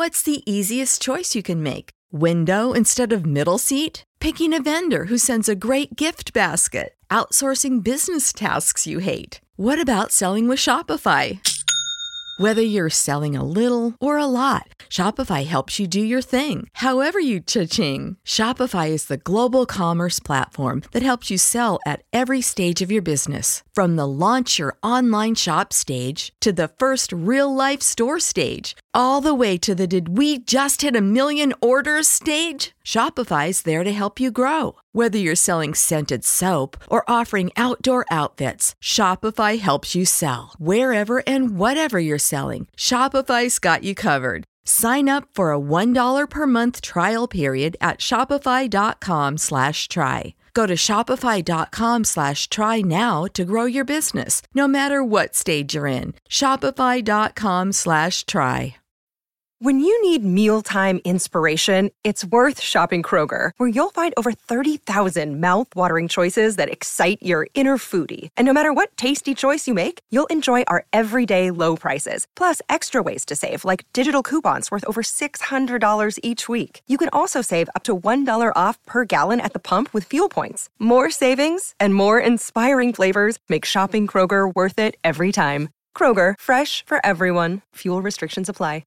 What's the easiest choice you can make? Window instead of middle seat? Picking a vendor who sends a great gift basket? Outsourcing business tasks you hate? What about selling with Shopify? Whether you're selling a little or a lot, Shopify helps you do your thing, however you cha-ching. Shopify is the global commerce platform that helps you sell at every stage of your business. From the launch your online shop stage to the first real-life store stage, all the way to the did we just hit a million orders stage. Shopify's there to help you grow. Whether you're selling scented soap or offering outdoor outfits, Shopify helps you sell. Wherever and whatever you're selling, Shopify's got you covered. Sign up for a $1 per month trial period at shopify.com/try. Go to shopify.com/try now to grow your business, no matter what stage you're in. Shopify.com/try. When you need mealtime inspiration, it's worth shopping Kroger, where you'll find over 30,000 mouth-watering choices that excite your inner foodie. And no matter what tasty choice you make, you'll enjoy our everyday low prices, plus extra ways to save, like digital coupons worth over $600 each week. You can also save up to $1 off per gallon at the pump with fuel points. More savings and more inspiring flavors make shopping Kroger worth it every time. Kroger, fresh for everyone. Fuel restrictions apply.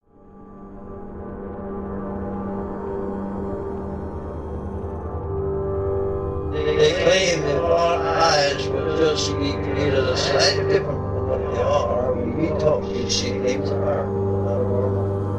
They claim that our eyes will just be created a slightly different from what they are. We talk these things are not normal.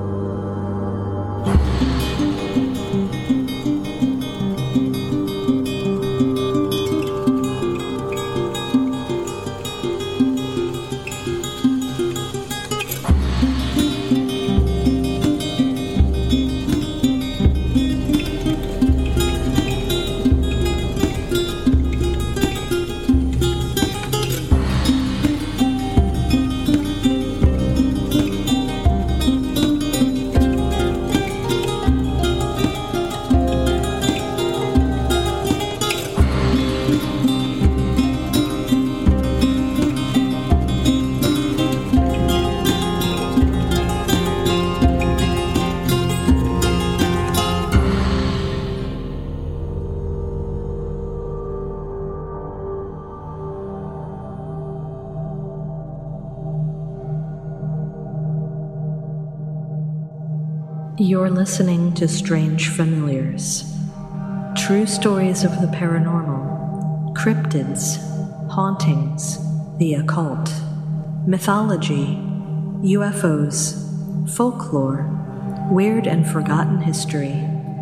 You're listening to Strange Familiars. True stories of the paranormal, cryptids, hauntings, the occult, mythology, UFOs, folklore, weird and forgotten history.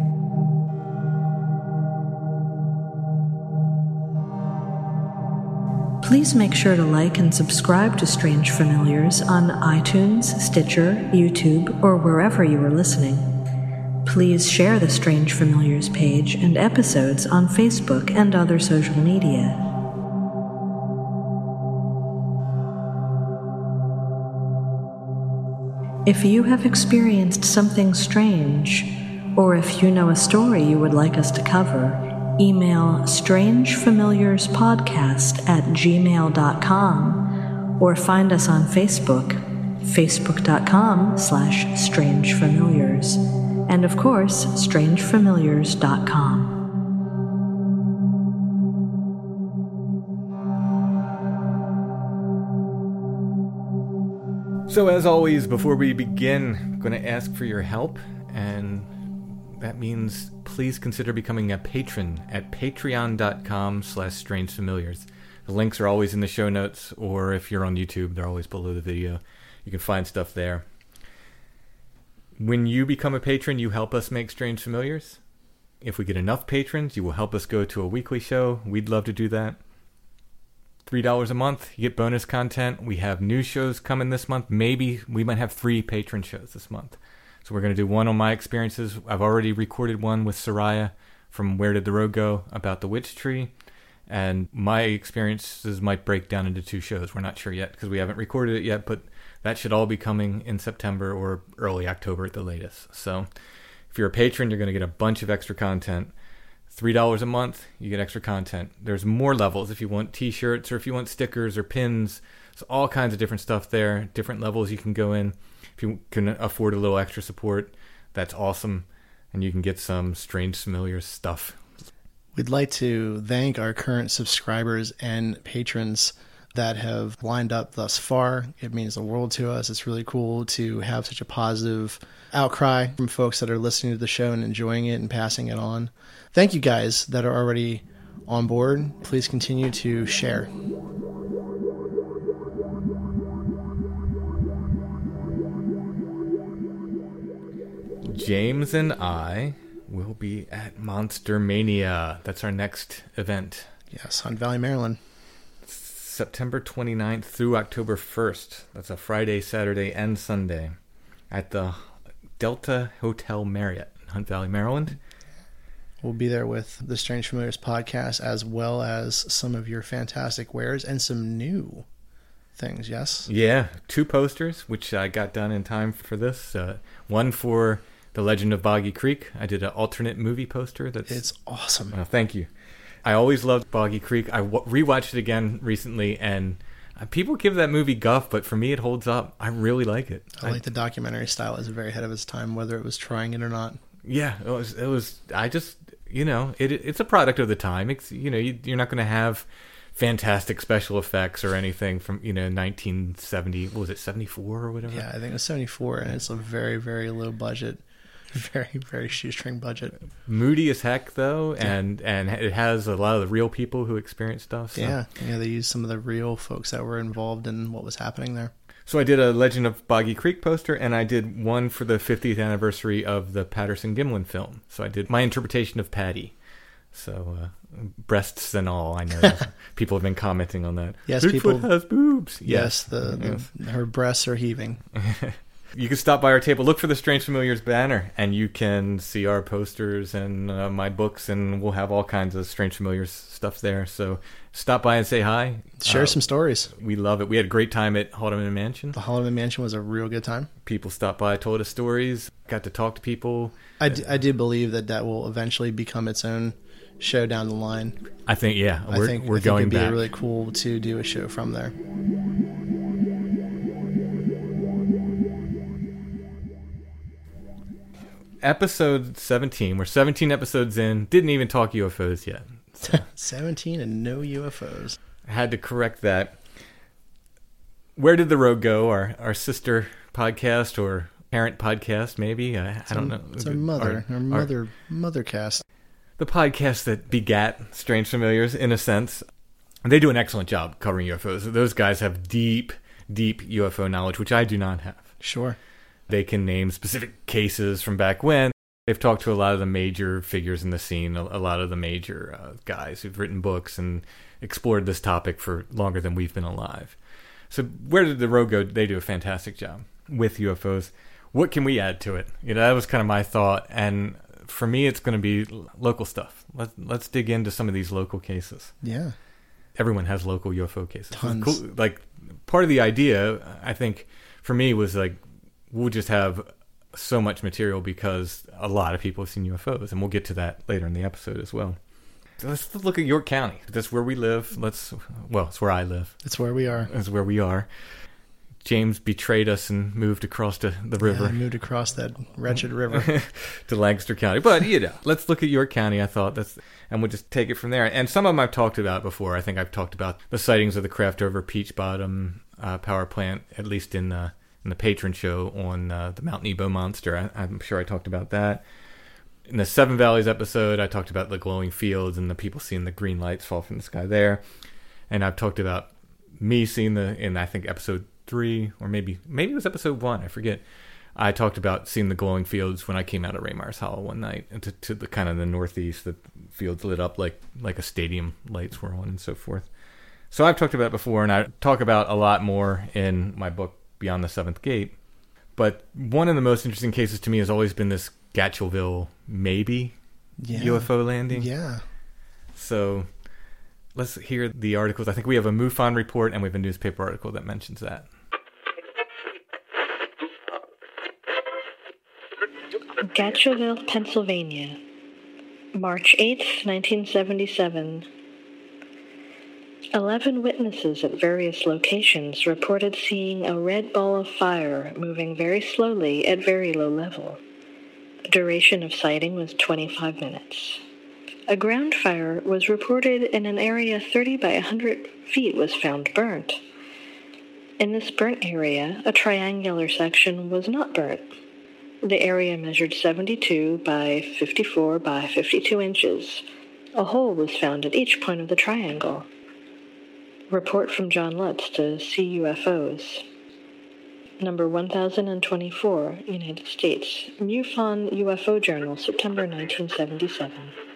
Please make sure to like and subscribe to Strange Familiars on iTunes, Stitcher, YouTube, or wherever you are listening. Please share the Strange Familiars page and episodes on Facebook and other social media. If you have experienced something strange, or if you know a story you would like us to cover, email strangefamiliarspodcast@gmail.com or find us on Facebook, facebook.com/strangefamiliars, and of course, strangefamiliars.com. So as always, before we begin, I'm going to ask for your help, and that means please consider becoming a patron at patreon.com/strangefamiliars. The links are always in the show notes, or if you're on YouTube, they're always below the video. You can find stuff there. When you become a patron, you help us make Strange Familiars. If we get enough patrons, you will help us go to a weekly show. We'd love to do that. $3 a month, you get bonus content. We have new shows coming this month. Maybe we might have 3 patron shows this month. So we're going to do one on my experiences. I've already recorded one with Soraya from Where Did the Road Go about the witch tree. And my experiences might break down into 2 shows. We're not sure yet because we haven't recorded it yet, but that should all be coming in September or early October at the latest. So if you're a patron, you're going to get a bunch of extra content. $3 a month, you get extra content. There's more levels if you want t-shirts or if you want stickers or pins. So all kinds of different stuff there, different levels you can go in. If you can afford a little extra support, that's awesome. And you can get some Strange Familiars stuff. We'd like to thank our current subscribers and patrons that have lined up thus far. It means the world to us. It's really cool to have such a positive outcry from folks that are listening to the show and enjoying it and passing it on. Thank you guys that are already on board. Please continue to share. James and I will be at Monster Mania. That's our next event. Yes, Hunt Valley, Maryland. September 29th through October 1st. That's a Friday, Saturday, and Sunday at the Delta Hotel Marriott in Hunt Valley, Maryland. We'll be there with the Strange Familiars podcast, as well as some of your fantastic wares and some new things, yes? Yeah, 2 posters, which I got done in time for this. One for The Legend of Boggy Creek. I did an alternate movie poster. It's awesome. Thank you. I always loved Boggy Creek. I rewatched it again recently, and people give that movie guff, but for me it holds up. I really like it. I like the documentary style. It's very ahead of its time, whether it was trying it or not. Yeah, it was. I just, it's a product of the time. It's, you're not going to have fantastic special effects or anything from 1970. What was it, 74 or whatever? Yeah, I think it was 74, and it's a very, very low budget, very, very shoestring budget. Moody as heck though, and it has a lot of the real people who experience stuff. So. Yeah, they used some of the real folks that were involved in what was happening there. So I did a Legend of Boggy Creek poster, and I did one for the 50th anniversary of the Patterson-Gimlin film. So I did my interpretation of Patty. So breasts and all, I know people have been commenting on that. Yes, Bigfoot people has boobs. Yes, her breasts are heaving. You can stop by our table, look for the Strange Familiars banner, and you can see our posters and my books, and we'll have all kinds of Strange Familiars stuff there. So stop by and say hi. Share some stories. We love it. We had a great time at Haldeman Mansion. The Haldeman Mansion was a real good time. People stopped by, told us stories, got to talk to people. I do believe that will eventually become its own show down the line. I think, yeah. We're going back. It'd be really cool to do a show from there. Episode 17. We're 17 episodes in. Didn't even talk UFOs yet. So 17 and no UFOs. I had to correct that. Where Did the Road Go? Our sister podcast or parent podcast, maybe. I don't know. It's our mothercast. The podcast that begat Strange Familiars, in a sense. They do an excellent job covering UFOs. Those guys have deep, deep UFO knowledge, which I do not have. Sure. They can name specific cases from back when. They've talked to a lot of the major figures in the scene, a lot of the major guys who've written books and explored this topic for longer than we've been alive. So Where Did the Road Go? They do a fantastic job with UFOs. What can we add to it? That was kind of my thought. And for me, it's going to be local stuff. Let's dig into some of these local cases. Yeah. Everyone has local UFO cases. Tons. Cool. Like, part of the idea, I think, for me was like, we'll just have so much material because a lot of people have seen UFOs, and we'll get to that later in the episode as well. So let's look at York County. That's where we live. It's where I live. It's where we are. It's where we are. James betrayed us and moved across the river. Yeah, moved across that wretched river. To Lancaster County. But, let's look at York County, I thought. And we'll just take it from there. And some of them I've talked about before. I think I've talked about the sightings of the Craftover Peach Bottom power plant, at least in the patron show on the Mount Nebo monster. I'm sure I talked about that. In the Seven Valleys episode, I talked about the glowing fields and the people seeing the green lights fall from the sky there. And I've talked about me seeing in I think episode 3, or maybe it was episode 1, I forget. I talked about seeing the glowing fields when I came out of Raymars Hollow one night, and to the kind of the northeast, the fields lit up like a stadium lights were on and so forth. So I've talked about it before, and I talk about a lot more in my book Beyond the Seventh Gate. But one of the most interesting cases to me has always been this Gatchellville maybe UFO landing. Yeah. So let's hear the articles. I think we have a MUFON report and we have a newspaper article that mentions that. Gatchellville, Pennsylvania, March 8th, 1977. 11 witnesses at various locations reported seeing a red ball of fire moving very slowly at very low level. Duration of sighting was 25 minutes. A ground fire was reported in an area 30 by 100 feet was found burnt. In this burnt area, a triangular section was not burnt. The area measured 72 by 54 by 52 inches. A hole was found at each point of the triangle. Report from John Lutz to CUFOs. Number 1024, United States. MUFON UFO Journal, September 1977.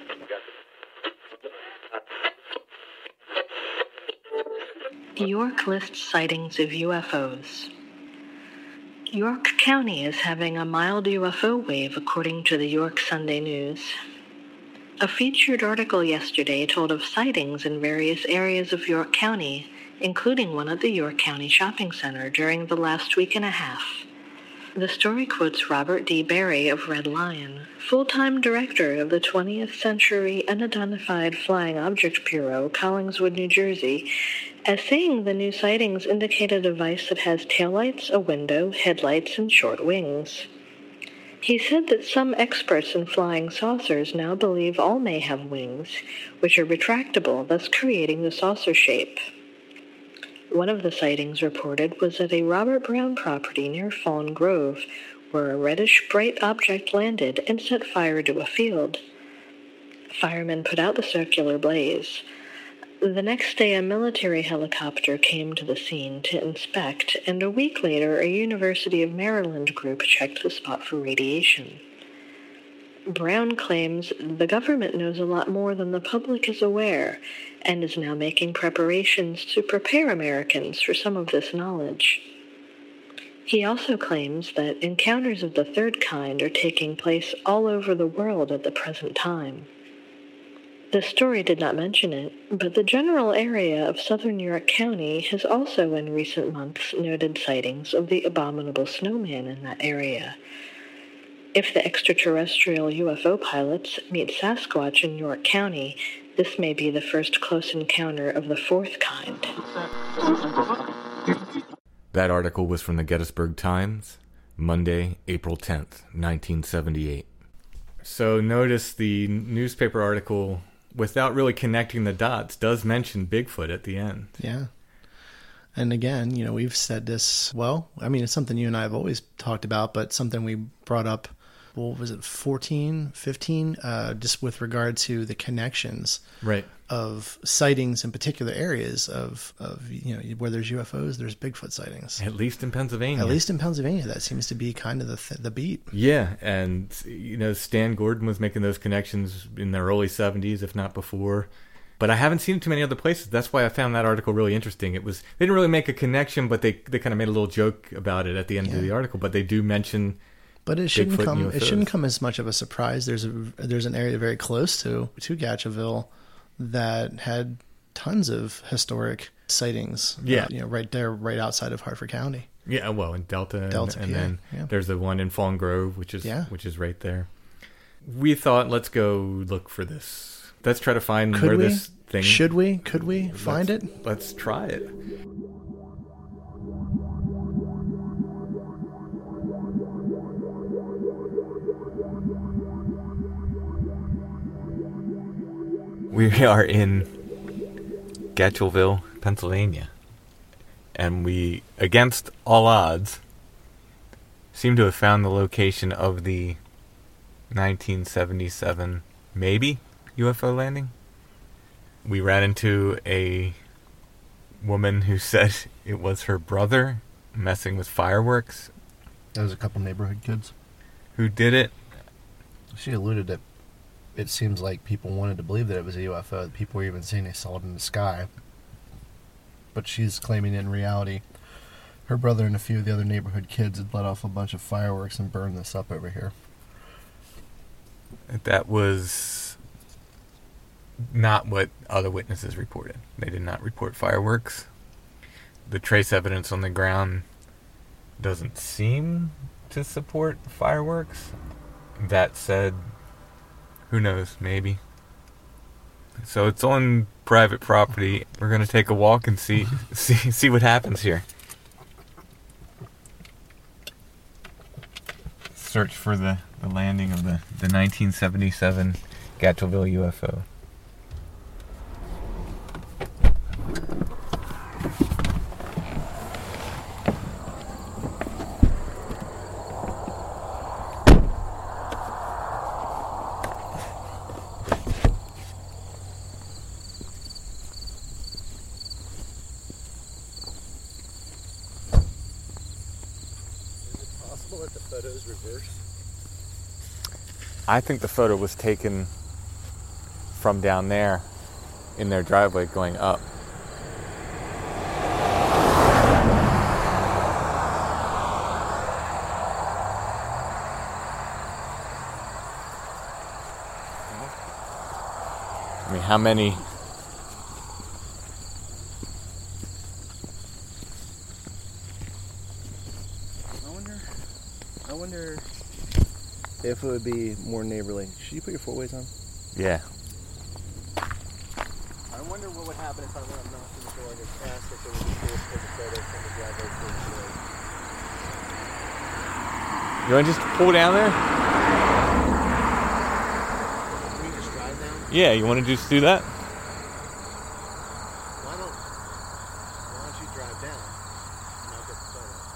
York lists sightings of UFOs. York County is having a mild UFO wave, according to the York Sunday News. A featured article yesterday told of sightings in various areas of York County, including one at the York County Shopping Center during the last week and a half. The story quotes Robert D. Barry of Red Lion, full-time director of the 20th Century Unidentified Flying Object Bureau, Collingswood, New Jersey, as saying the new sightings indicate a device that has taillights, a window, headlights, and short wings. He said that some experts in flying saucers now believe all may have wings, which are retractable, thus creating the saucer shape. One of the sightings reported was at a Robert Brown property near Fawn Grove, where a reddish-bright object landed and set fire to a field. Firemen put out the circular blaze. The next day, a military helicopter came to the scene to inspect, and a week later, a University of Maryland group checked the spot for radiation. Brown claims the government knows a lot more than the public is aware, and is now making preparations to prepare Americans for some of this knowledge. He also claims that encounters of the third kind are taking place all over the world at the present time. The story did not mention it, but the general area of southern York County has also in recent months noted sightings of the abominable snowman in that area. If the extraterrestrial UFO pilots meet Sasquatch in York County, this may be the first close encounter of the fourth kind. That article was from the Gettysburg Times, Monday, April 10th, 1978. So notice the newspaper article, without really connecting the dots, does mention Bigfoot at the end. Yeah. And again, we've said this, it's something you and I have always talked about, but something we brought up, 15, just with regard to the connections right. of sightings in particular areas of where there's UFOs, there's Bigfoot sightings. At least in Pennsylvania. That seems to be kind of the beat. Yeah, and Stan Gordon was making those connections in the early 70s, if not before. But I haven't seen it too many other places. That's why I found that article really interesting. They didn't really make a connection, but they kind of made a little joke about it at the end of the article. But they do mention. But it shouldn't come as much of a surprise. There's an area very close to Gatcheville that had tons of historic sightings. Yeah, right there, right outside of Hartford County. Yeah, well, in Delta, and PA, then there's the one in Fawn Grove, which is right there. We thought, let's go look for this. Let's try to find this thing. Should we? Could we find it? Let's try it. We are in Gatchville, Pennsylvania. And we, against all odds, seem to have found the location of the 1977, maybe, UFO landing. We ran into a woman who said it was her brother messing with fireworks. There was a couple neighborhood kids. Who did it? She alluded that it seems like people wanted to believe that it was a UFO. People were even saying they saw it in the sky. But she's claiming in reality, her brother and a few of the other neighborhood kids had let off a bunch of fireworks and burned this up over here. That was not what other witnesses reported. They did not report fireworks. The trace evidence on the ground doesn't seem to support fireworks. That said, who knows, maybe. So it's on private property. We're going to take a walk and see what happens here. Search for the landing of the 1977 Gatchellville UFO. That the photo's reversed? I think the photo was taken from down there in their driveway going up. I mean, how many... I wonder if it would be more neighborly. Should you put your four-ways on? Yeah. I wonder what would happen if I went up knocking the door and just asked if it would be cool to take a photo from the driveway to the door. You want to just pull down there? Can we just drive down? Yeah, you want to just do that? Why don't you drive down and I'll get the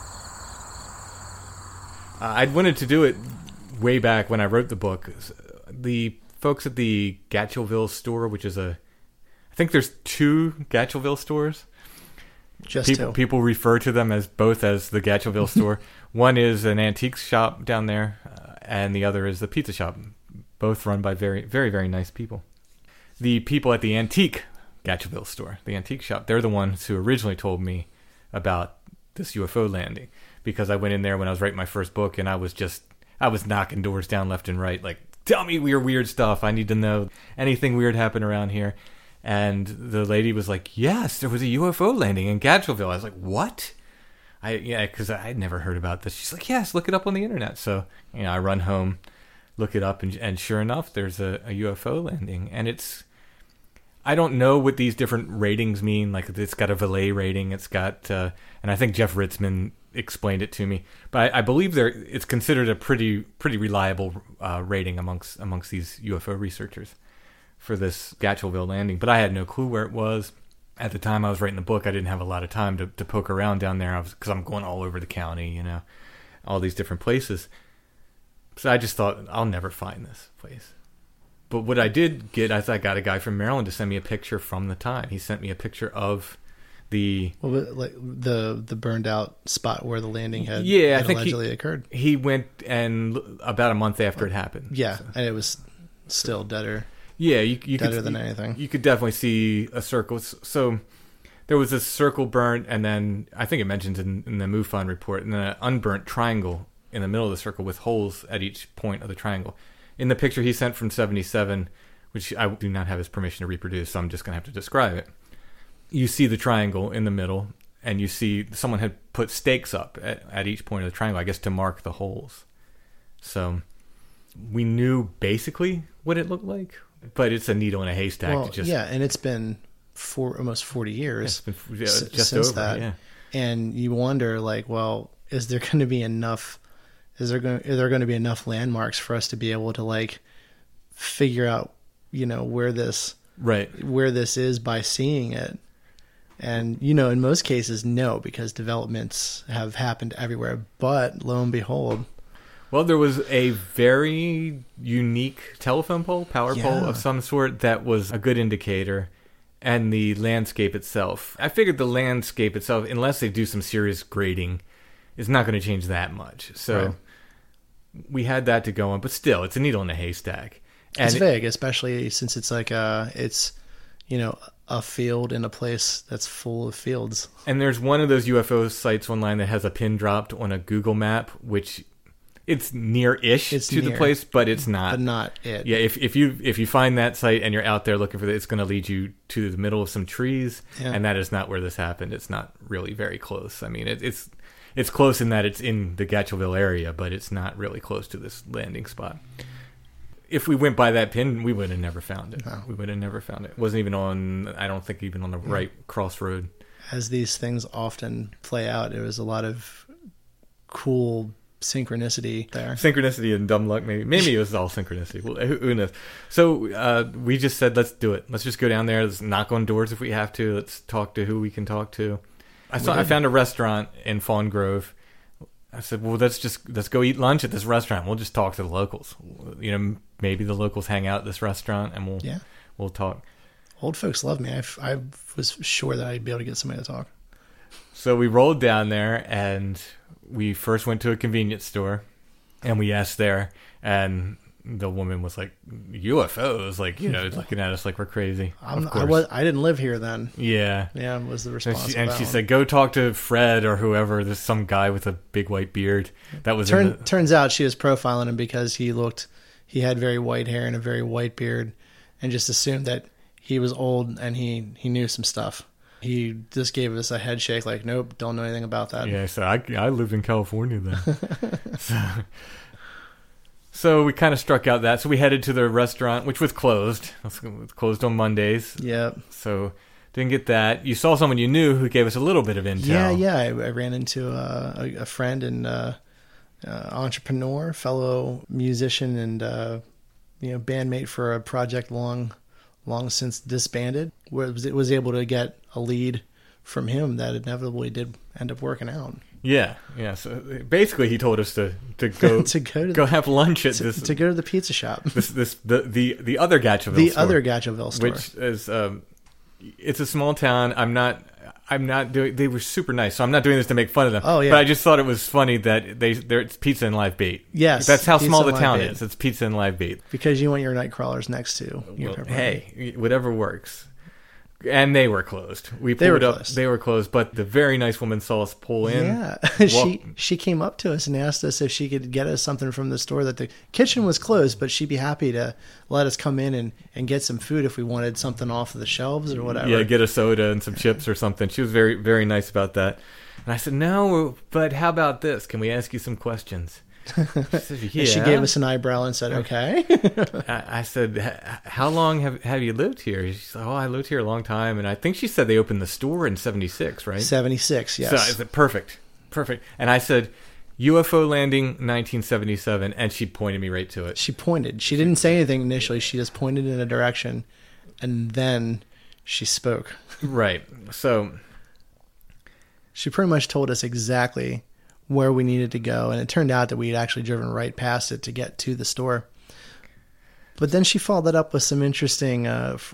photo? I'd wanted to do it way back when I wrote the book. The folks at the Gatchellville store, which is I think there's 2 Gatchellville stores. Just two. People refer to them as both as the Gatchellville store. One is an antique shop down there, and the other is the pizza shop. Both run by very, very, very nice people. The people at the antique Gatchellville store, the antique shop, they're the ones who originally told me about this UFO landing. Because I went in there when I was writing my first book, and I was knocking doors down left and right, like, tell me weird stuff. I need to know anything weird happened around here. And the lady was like, yes, there was a UFO landing in Gatchellville. I was like, what? Because I had never heard about this. She's like, yes, look it up on the internet. So, I run home, look it up, and sure enough, there's a UFO landing. And I don't know what these different ratings mean. Like, it's got a Vallée rating. It's got, and I think Jeff Ritzman explained it to me, but I believe it's considered a pretty reliable rating amongst these UFO researchers for this Gatchellville landing. But I had no clue where it was at the time I was writing the book. I didn't have a lot of time to poke around down there because I'm going all over the county, all these different places. So I just thought I'll never find this place. But what I did get is I got a guy from Maryland to send me a picture from the time. He sent me a picture of the burned out spot where the landing had I think allegedly occurred. He went and about a month after it happened. Yeah, so. And it was still deader. Yeah, you deader than anything. You could definitely see a circle. So there was a circle burnt, and then I think it mentions in the MUFON report, and then an unburnt triangle in the middle of the circle with holes at each point of the triangle. In the picture he sent from 77, which I do not have his permission to reproduce, so I'm just going to have to describe it. You see the triangle in the middle, and you see someone had put stakes up at each point of the triangle, I guess, to mark the holes. So we knew basically what it looked like, but it's a needle in a haystack. Well, and it's been almost 40 years just since over, that. Yeah. And you wonder, like, well, is there going to be enough? Are there going to be enough landmarks for us to be able to, like, figure out, where this is by seeing it? And, in most cases, no, because developments have happened everywhere. But lo and behold. Well, there was a very unique telephone pole, power pole of some sort that was a good indicator. And the landscape itself. I figured the landscape itself, unless they do some serious grading, is not going to change that much. So we had that to go on. But still, it's a needle in a haystack. And it's vague, especially since it's like a field in a place that's full of fields. And there's one of those UFO sites online that has a pin dropped on a Google map, which it's near-ish the place, but it's not. But not it. Yeah, if you find that site and you're out there looking for it, it's going to lead you to the middle of some trees, and that is not where this happened. It's not really very close. I mean, it's close in that it's in the Gatchellville area, but it's not really close to this landing spot. if we went by that pin, we would have never found it. No. We would have never found it. It wasn't even on, I don't think, even on the right crossroad. As these things often play out, it was a lot of cool synchronicity there. Synchronicity and dumb luck, maybe. Maybe it was all synchronicity. Well, who knows? So we just said, let's do it. Let's just go down there. Let's knock on doors if we have to. Let's talk to who we can talk to. I found a restaurant in Fawn Grove. I said, well, let's go eat lunch at this restaurant. We'll just talk to the locals. You know, maybe the locals hang out at this restaurant, and we'll talk. Old folks love me. I was sure that I'd be able to get somebody to talk. So we rolled down there, and we first went to a convenience store, and we asked there, and the woman was like, UFOs, like, you know, looking at us like we're crazy. I didn't live here then. Yeah. Yeah, was the response. And she said, go talk to Fred or whoever. There's some guy with a big white beard. That was turns out she was profiling him because he had very white hair and a very white beard, and just assumed that he was old and he knew some stuff. He just gave us a head shake like, nope, don't know anything about that. Yeah, so I lived in California then. So we kind of struck out that. So we headed to the restaurant, which was closed. It was closed on Mondays. Yep. So didn't get that. You saw someone you knew who gave us a little bit of intel. Yeah. I ran into a friend and entrepreneur, fellow musician, and bandmate for a project long since disbanded. Was able to get a lead from him that inevitably did end up working out. Yeah. So basically, he told us to go go have lunch at this, to go to the pizza shop. the other Gatcheville the store, other Gatcheville store, which is it's a small town. I'm not doing. They were super nice, so I'm not doing this to make fun of them. Oh yeah. But I just thought it was funny that it's pizza and live bait. Yes, that's how small the town is. It's pizza and live bait. Because you want your night crawlers next to your pepperoni. Hey, whatever works. And they were closed. They were closed, but the very nice woman saw us pull in. Yeah. She came up to us and asked us if she could get us something from the store. That the kitchen was closed, but she'd be happy to let us come in and get some food if we wanted something off of the shelves or whatever. Yeah, get a soda and some chips or something. She was very, very nice about that. And I said, no, but how about this? Can we ask you some questions? She said, yeah. She gave us an eyebrow and said, okay. I said, how long have you lived here? She said, I lived here a long time. And I think she said they opened the store in 76, right? 76, yes. So I said, perfect. And I said, UFO landing 1977. And she pointed me right to it. She pointed. She didn't say anything initially. She just pointed in a direction. And then she spoke. Right. So she pretty much told us exactly where we needed to go, and it turned out that we had actually driven right past it to get to the store. But then she followed that up with some interesting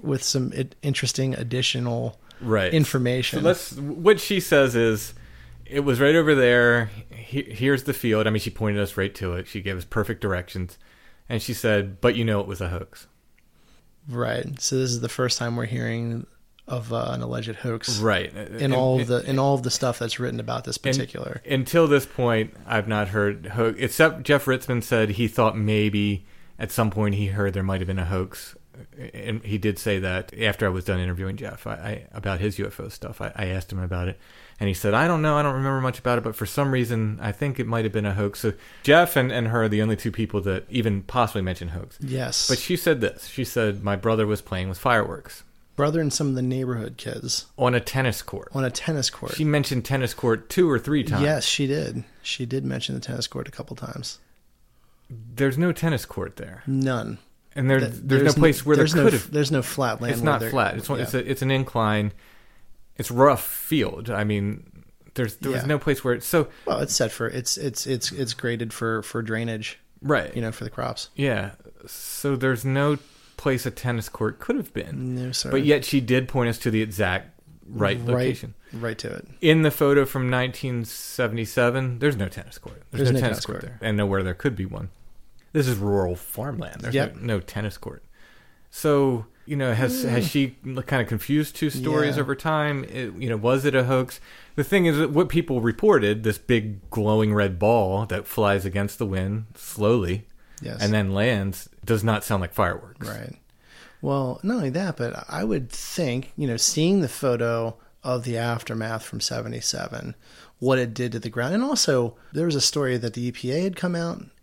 additional information. So what she says is, it was right over there. Here's the field. I mean, she pointed us right to it. She gave us perfect directions, and she said, "But it was a hoax." Right. So this is the first time we're hearing of an alleged hoax, right? In all of the stuff that's written about this particular. Until this point, I've not heard hoax, except Jeff Ritzman said he thought maybe at some point he heard there might have been a hoax, and he did say that after I was done interviewing Jeff about his UFO stuff. I asked him about it, and he said, "I don't know, I don't remember much about it, but for some reason I think it might have been a hoax." So Jeff and her are the only two people that even possibly mentioned hoax. Yes, but she said this. She said my brother was playing with fireworks. Brother and some of the neighborhood kids. On a tennis court. She mentioned tennis court 2 or 3 times. Yes, she did. She did mention the tennis court a couple times. There's no tennis court there. None. And there's no place where there could have. There's no flat land. It's not flat. It's an incline. It's rough field. I mean, there was no place where it's so. Well, it's set for it's graded for drainage. Right. For the crops. Yeah. So there's no place a tennis court could have been. No, sir. But yet she did point us to the exact location. Right to it. In the photo from 1977, there's no tennis court. There's no tennis court there. And nowhere there could be one. This is rural farmland. There's no tennis court. So, has she kind of confused two stories over time? Was it a hoax? The thing is that what people reported, this big glowing red ball that flies against the wind slowly and then lands, does not sound like fireworks. Right. Well, not only that, but I would think, seeing the photo of the aftermath from 77, what it did to the ground. And also, there was a story that the EPA had come out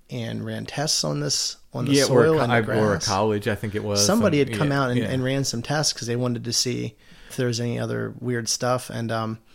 and ran tests on the soil and the grass. Or a college, I think it was. Somebody had come out and ran some tests because they wanted to see if there was any other weird stuff. And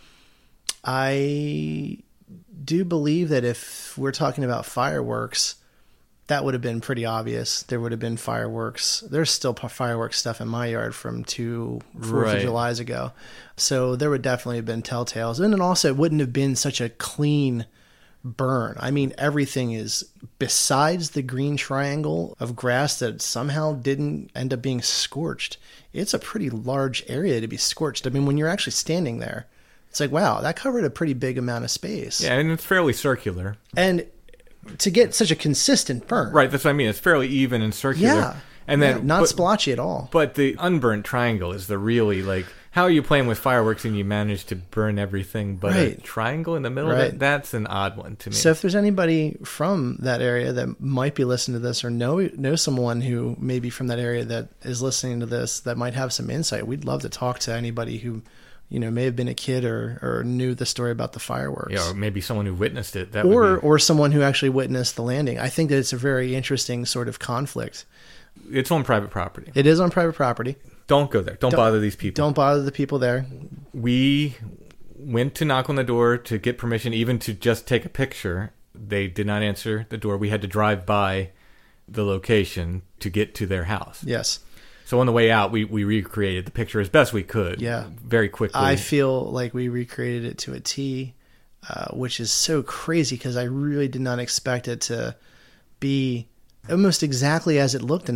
I do believe that if we're talking about fireworks, that would have been pretty obvious. There would have been fireworks. There's still fireworks stuff in my yard from 2 4th of Julys ago. So there would definitely have been telltales. And then also it wouldn't have been such a clean burn. I mean, everything is, besides the green triangle of grass that somehow didn't end up being scorched, it's a pretty large area to be scorched. I mean, when you're actually standing there, it's like, wow, that covered a pretty big amount of space. Yeah, and it's fairly circular. And to get such a consistent burn. Right, that's what I mean. It's fairly even and circular. Yeah. And then not splotchy at all. But the unburnt triangle is the really, like, how are you playing with fireworks and you manage to burn everything but a triangle in the middle of it? That's an odd one to me. So if there's anybody from that area that might be listening to this or know someone who may be from that area that is listening to this that might have some insight, we'd love to talk to anybody who, you know, may have been a kid or knew the story about the fireworks. Yeah, or maybe someone who witnessed it. Or someone who actually witnessed the landing. I think that it's a very interesting sort of conflict. It's on private property. It is on private property. Don't go there. Don't bother these people. Don't bother the people there. We went to knock on the door to get permission, even to just take a picture. They did not answer the door. We had to drive by the location to get to their house. Yes. So on the way out, we recreated the picture as best we could. Yeah. Very quickly. I feel like we recreated it to a T, which is so crazy because I really did not expect it to be almost exactly as it looked in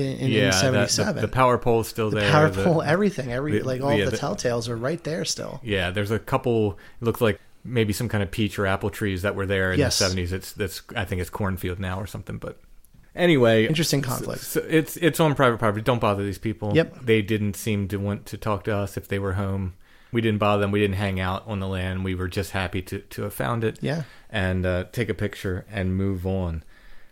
77. The power pole is still there. The power pole, everything, all the telltales are right there still. Yeah, there's a couple. It looks like maybe some kind of peach or apple trees that were there in the 70s. I think it's cornfield now or something. But anyway, interesting conflict. So it's on private property. Don't bother these people. Yep. They didn't seem to want to talk to us if they were home. We didn't bother them. We didn't hang out on the land. We were just happy to have found it. Yeah. And take a picture and move on.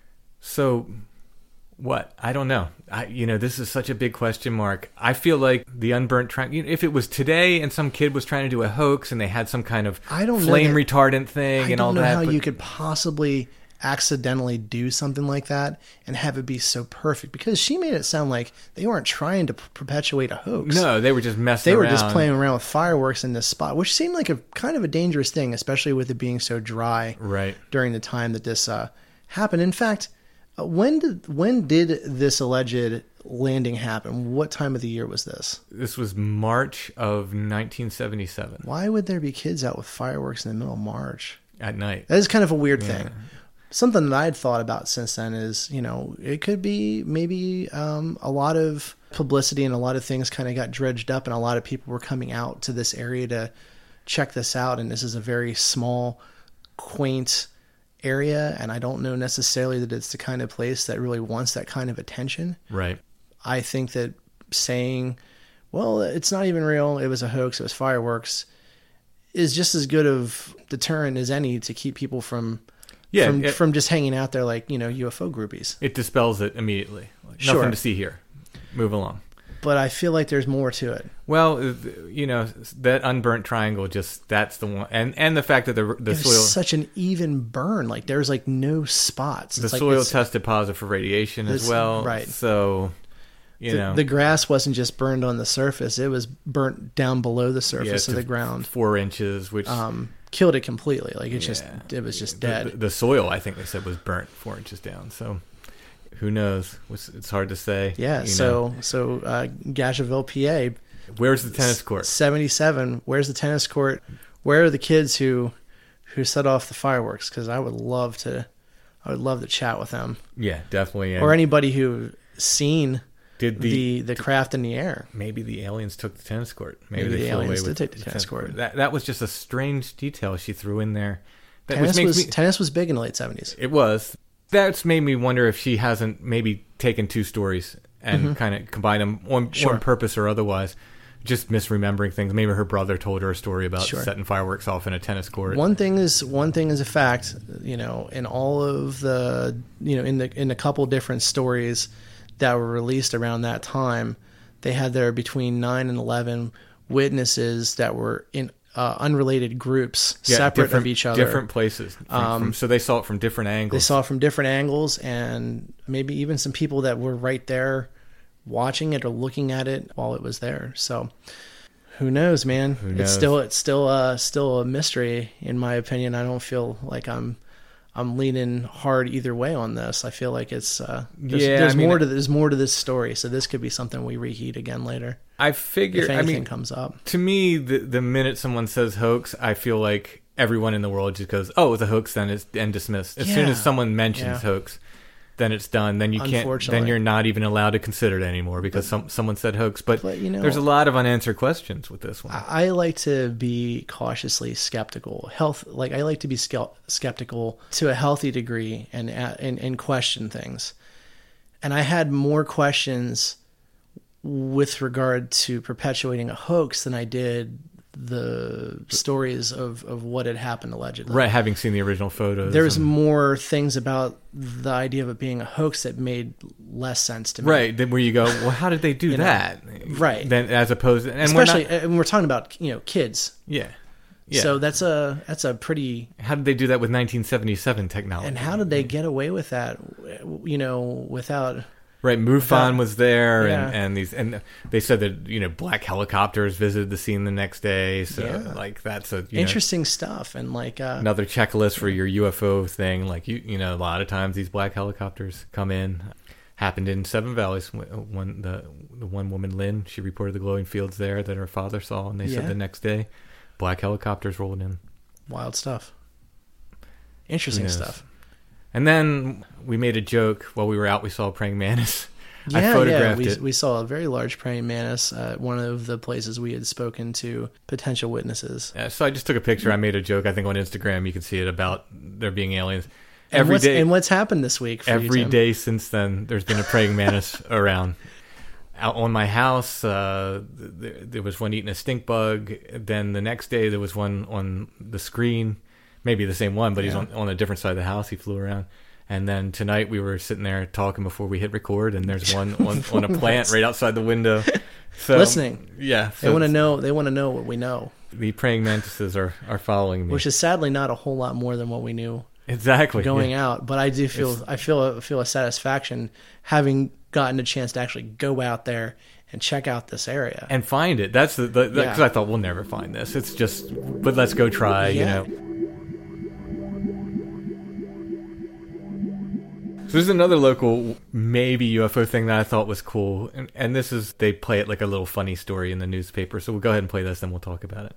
So, what? I don't know. This is such a big question mark. I feel like the unburnt triangle, if it was today and some kid was trying to do a hoax and they had some kind of flame retardant thing and all that. I don't know how you could possibly accidentally do something like that and have it be so perfect, because she made it sound like they weren't trying to perpetuate a hoax. No, they were just messing around. They were just playing around with fireworks in this spot, which seemed like a kind of a dangerous thing, especially with it being so dry during the time that this happened. In fact, when did this alleged landing happen? What time of the year was this? This was March of 1977. Why would there be kids out with fireworks in the middle of March? At night. That is kind of a weird thing. Something that I'd thought about since then is, it could be maybe a lot of publicity and a lot of things kind of got dredged up and a lot of people were coming out to this area to check this out. And this is a very small, quaint area, and I don't know necessarily that it's the kind of place that really wants that kind of attention. Right. I think that saying, well, it's not even real, it was a hoax, it was fireworks, is just as good of deterrent as any to keep people from just hanging out there like, UFO groupies. It dispels it immediately. Nothing to see here. Move along. But I feel like there's more to it. Well, that unburnt triangle, that's the one. And the fact that the soil... such an even burn. Like, there's, like, no spots. The soil tested positive for radiation as well. Right. So, the grass wasn't just burned on the surface. It was burnt down below the surface of the ground. 4 inches, which... killed it completely. Like, it was just dead. The soil, I think they said, was burnt 4 inches down. So... who knows? It's hard to say. Yeah. So Gasheville, PA. Where's the tennis court? 77. Where's the tennis court? Where are the kids who set off the fireworks? Because I would love to chat with them. Yeah, definitely. Or anybody who seen the craft in the air. Maybe the aliens took the tennis court. Maybe the aliens did take the tennis court. That was just a strange detail she threw in there. Tennis was big in the late 70s. It was. That's made me wonder if she hasn't maybe taken 2 stories and kind of combined them on purpose or otherwise, just misremembering things. Maybe her brother told her a story about setting fireworks off in a tennis court. One thing is a fact, in all of the, in a couple different stories that were released around that time, they had there between 9 and 11 witnesses that were in unrelated groups, Yeah, separate of each other. Different places. So they saw it from different angles. They saw it from different angles, and maybe even some people that were right there watching it or looking at it while it was there. So who knows, man? Who knows? It's still a mystery, in my opinion. I don't feel like I'm leaning hard either way on this. I feel like it's there's more to this story. So this could be something we reheat again later. I figure, if anything comes up. To me, the minute someone says hoax, I feel like everyone in the world just goes, "Oh, it's a hoax," then it's and dismissed. As soon as someone mentions hoax, then it's done. Then you can't. Then you're not even allowed to consider it anymore because someone said hoax. But there's a lot of unanswered questions with this one. I like to be cautiously skeptical. I like to be skeptical to a healthy degree and question things. And I had more questions with regard to perpetuating a hoax than I did the stories of what had happened allegedly. Right, having seen the original photos. There's more things about the idea of it being a hoax that made less sense to me. Right, then where you go, well, how did they do that? Right. Then as opposed to, and especially we're talking about, kids. Yeah. So that's a pretty. How did they do that with 1977 technology? And how did they get away with that? Without. Right, MUFON was there, and they said that black helicopters visited the scene the next day. So that's interesting stuff, and another checklist for your UFO thing. Like a lot of times these black helicopters come in. Happened in Seven Valleys. When the one woman, Lynn, she reported the glowing fields there that her father saw, and they said the next day, black helicopters rolled in. Wild stuff. Interesting stuff. And then we made a joke while we were out. We saw a praying mantis. I photographed it. We saw a very large praying mantis at one of the places we had spoken to potential witnesses. So I just took a picture. I made a joke, I think on Instagram. You can see it about there being aliens. Every day. And what's happened this week for every you, Tim? day since then, there's been a praying mantis around. Out on my house, there was one eating a stink bug. Then the next day, there was one on the screen. Maybe the same one, but he's on a different side of the house. He flew around. And then tonight we were sitting there talking before we hit record, and there's one on a plant right outside the window. So, listening. Yeah. So they want to know. They want to know what we know. The praying mantises are following me, which is sadly not a whole lot more than what we knew. Exactly. Going out, but I do feel I feel a satisfaction having gotten a chance to actually go out there and check out this area and find it. That's because I thought we'll never find this. It's just, but let's go try. So this is another local maybe UFO thing that I thought was cool, and this is, they play it like a little funny story in the newspaper. So we'll go ahead and play this, then we'll talk about it.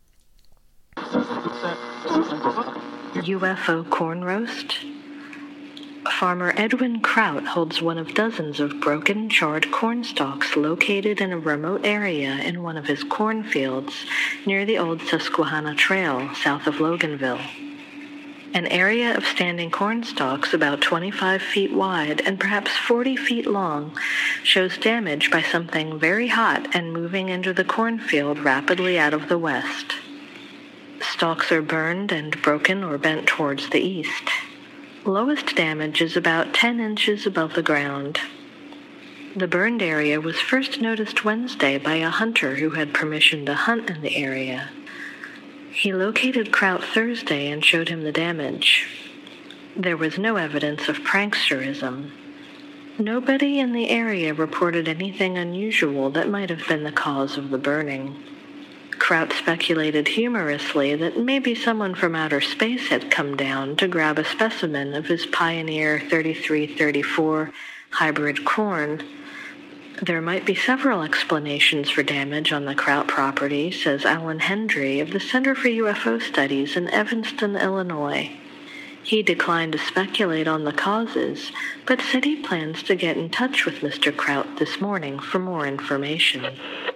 UFO corn roast. Farmer Edwin Kraut holds one of dozens of broken, charred corn stalks located in a remote area in one of his cornfields near the old Susquehanna Trail south of Loganville. An area of standing corn stalks about 25 feet wide and perhaps 40 feet long shows damage by something very hot and moving into the cornfield rapidly out of the west. Stalks are burned and broken or bent towards the east. Lowest damage is about 10 inches above the ground. The burned area was first noticed Wednesday by a hunter who had permission to hunt in the area. He located Kraut Thursday and showed him the damage. There was no evidence of pranksterism. Nobody in the area reported anything unusual that might have been the cause of the burning. Kraut speculated humorously that maybe someone from outer space had come down to grab a specimen of his Pioneer 3334 hybrid corn. There might be several explanations for damage on the Kraut property, says Alan Hendry of the Center for UFO Studies in Evanston, Illinois. He declined to speculate on the causes, but said he plans to get in touch with Mr. Kraut this morning for more information.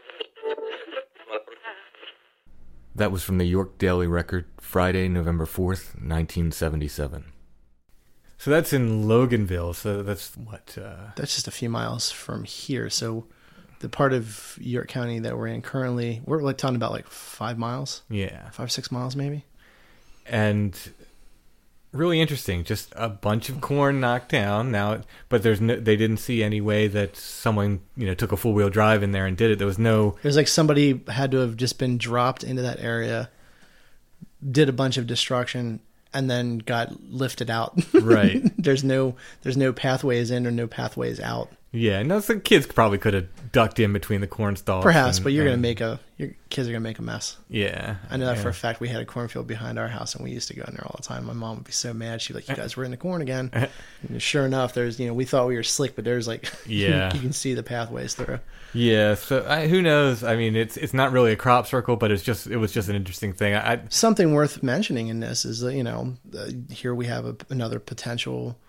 That was from the York Daily Record, Friday, November 4th, 1977. So that's in Loganville. So that's what? That's just a few miles from here. So the part of York County that we're in currently, we're like talking about like 5 miles. Yeah. 5 or 6 miles maybe. And really interesting. Just a bunch of corn knocked down now, but they didn't see any way that someone, took a full wheel drive in there and did it. There was no. It was like somebody had to have just been dropped into that area, did a bunch of destruction, and then got lifted out. Right. There's no pathways in or no pathways out. Yeah, no, the kids probably could have ducked in between the corn stalks. Perhaps, but your kids are gonna make a mess. Yeah, I know that for a fact. We had a cornfield behind our house, and we used to go in there all the time. My mom would be so mad. She'd be like, "You guys were in the corn again." And sure enough, there's we thought we were slick, but there's like you can see the pathways through. Yeah, so who knows? I mean, it's not really a crop circle, but it was just an interesting thing. Something worth mentioning in this is that here we have another potential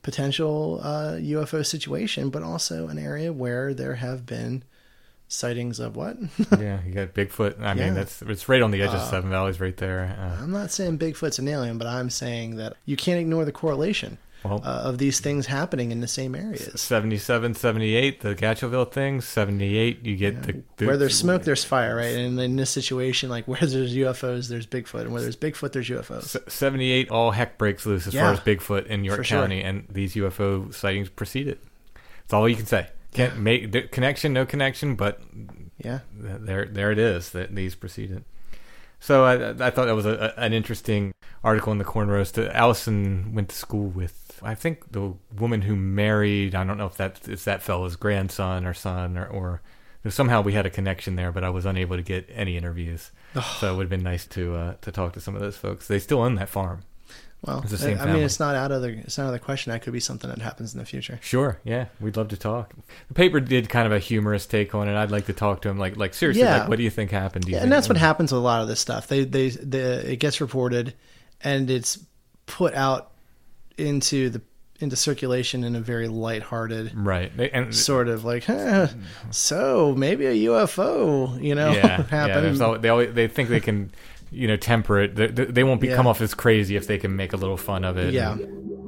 UFO situation, but also an area where there have been sightings of what? Yeah, you got Bigfoot. I mean, it's right on the edge of Seven Valleys right there. I'm not saying Bigfoot's an alien, but I'm saying that you can't ignore the correlation of these things happening in the same areas. 77, 78, the Gatchellville thing. 78, you get the where there's smoke, there's fire, right? And in this situation, like where there's UFOs, there's Bigfoot, and where there's Bigfoot, there's UFOs. 78, all heck breaks loose as far as Bigfoot in York County, and these UFO sightings preceded. That's all you can say. Can't make the connection, no connection, but there it is. That these preceded. So I thought that was an interesting article in the Corn Roast. Allison went to school with, I think, the woman who married, I don't know if it's that fellow's grandson or son, or somehow we had a connection there, but I was unable to get any interviews. So it would have been nice to talk to some of those folks. They still own that farm. Well, I mean, it's not out of the question. That could be something that happens in the future. Sure, yeah, we'd love to talk. The paper did kind of a humorous take on it. I'd like to talk to him, like seriously, like, what do you think happened? And that's what happens with a lot of this stuff. It gets reported, and it's put out into circulation in a very lighthearted, right, and sort of like, so maybe a UFO, happened. Yeah, they think they can. Temper it. They won't come off as crazy if they can make a little fun of it. Yeah.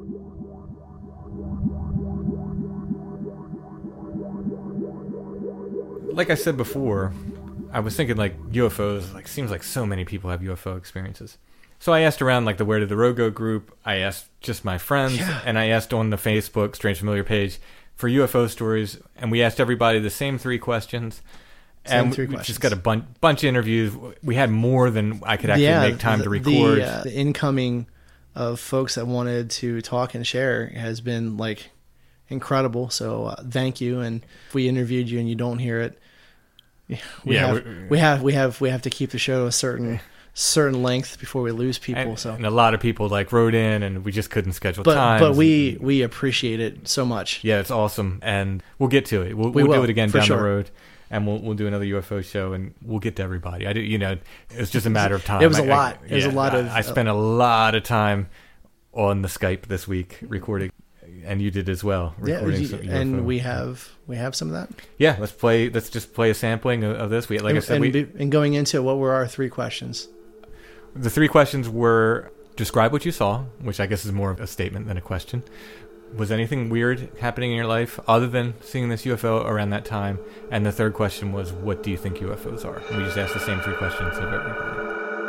Like I said before, I was thinking like UFOs, like seems like so many people have UFO experiences. So I asked around like the Where Did the Road Go group. I asked just my friends, and I asked on the Facebook Strange Familiar page for UFO stories, and we asked everybody the same three questions. And we just got a bunch of interviews. We had more than I could actually make time to record. The incoming of folks that wanted to talk and share has been like incredible. So thank you. And if we interviewed you and you don't hear it, we have to keep the show a certain length before we lose people. And a lot of people like wrote in, and we just couldn't schedule time. But we appreciate it so much. Yeah, it's awesome, and we'll get to it. We'll do it again down the road. And we'll do another UFO show, and we'll get to everybody. It's just a matter of time. It was a lot. I spent a lot of time on the Skype this week recording, and you did as well. And we have some of that. Yeah, let's just play a sampling of this. And going into it, what were our three questions? The three questions were: describe what you saw, which I guess is more of a statement than a question. Was anything weird happening in your life other than seeing this UFO around that time? And the third question was, what do you think UFOs are? And we just asked the same three questions of everybody.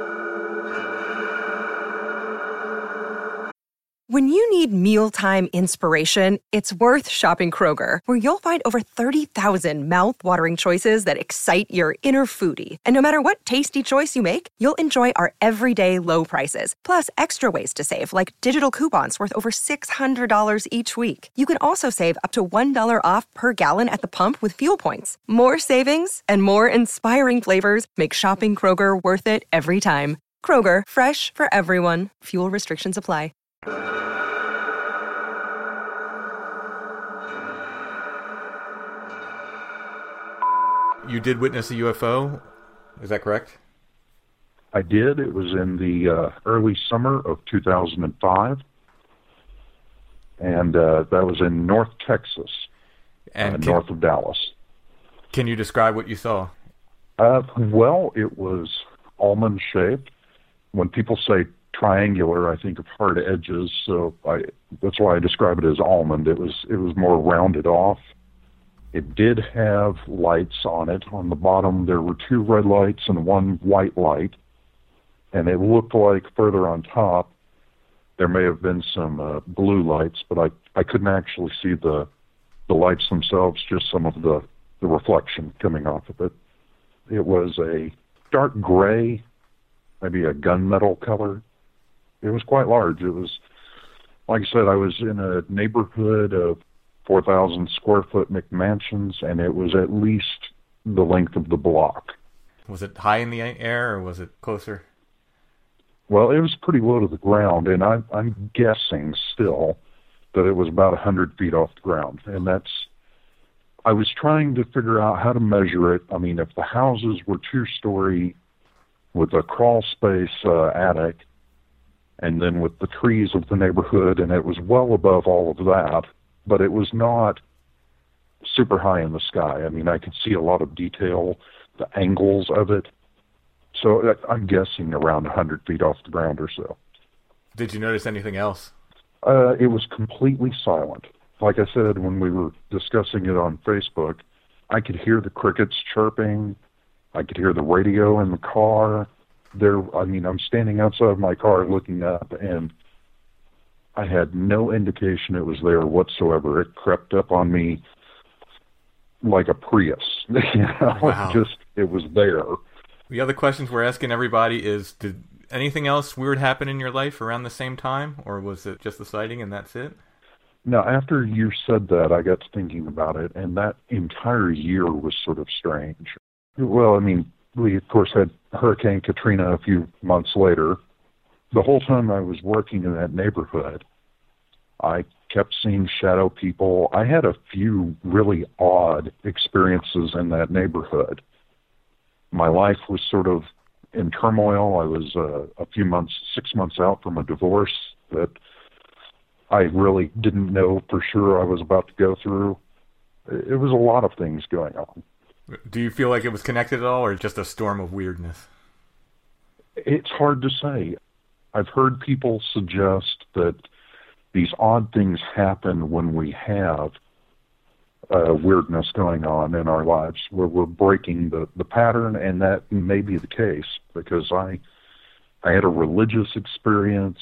When you need mealtime inspiration, it's worth shopping Kroger, where you'll find over 30,000 mouth-watering choices that excite your inner foodie. And no matter what tasty choice you make, you'll enjoy our everyday low prices, plus extra ways to save, like digital coupons worth over $600 each week. You can also save up to $1 off per gallon at the pump with fuel points. More savings and more inspiring flavors make shopping Kroger worth it every time. Kroger, fresh for everyone. Fuel restrictions apply. You did witness a UFO, is that correct? I did. It was in the early summer of 2005, and that was in North Texas, north of Dallas. Can you describe what you saw? Well, it was almond-shaped. When people say triangular, I think of hard edges, so that's why I describe it as almond. It was more rounded off. It did have lights on it. On the bottom, there were two red lights and one white light. And it looked like further on top, there may have been some blue lights, but I couldn't actually see the lights themselves, just some of the reflection coming off of it. It was a dark gray, maybe a gunmetal color. It was quite large. It was, like I said, I was in a neighborhood of 4,000 square foot McMansions, and it was at least the length of the block. Was it high in the air, or was it closer? Well, it was pretty low to the ground, and I'm guessing still that it was about 100 feet off the ground. And I was trying to figure out how to measure it. I mean, if the houses were 2-story with a crawl space attic, and then with the trees of the neighborhood, and it was well above all of that, but it was not super high in the sky. I mean, I could see a lot of detail, the angles of it. So I'm guessing around 100 feet off the ground or so. Did you notice anything else? It was completely silent. Like I said, when we were discussing it on Facebook, I could hear the crickets chirping. I could hear the radio in the car. I'm standing outside my car looking up, and I had no indication it was there whatsoever. It crept up on me like a Prius. Wow. It was there. The other questions we're asking everybody is, did anything else weird happen in your life around the same time, or was it just the sighting and that's it? Now, after you said that, I got to thinking about it, and that entire year was sort of strange. Well, I mean, we, of course, had Hurricane Katrina a few months later. The whole time I was working in that neighborhood, I kept seeing shadow people. I had a few really odd experiences in that neighborhood. My life was sort of in turmoil. I was 6 months out from a divorce that I really didn't know for sure I was about to go through. It was a lot of things going on. Do you feel like it was connected at all, or just a storm of weirdness? It's hard to say. I've heard people suggest that these odd things happen when we have weirdness going on in our lives, where we're breaking the pattern, and that may be the case, because I had a religious experience.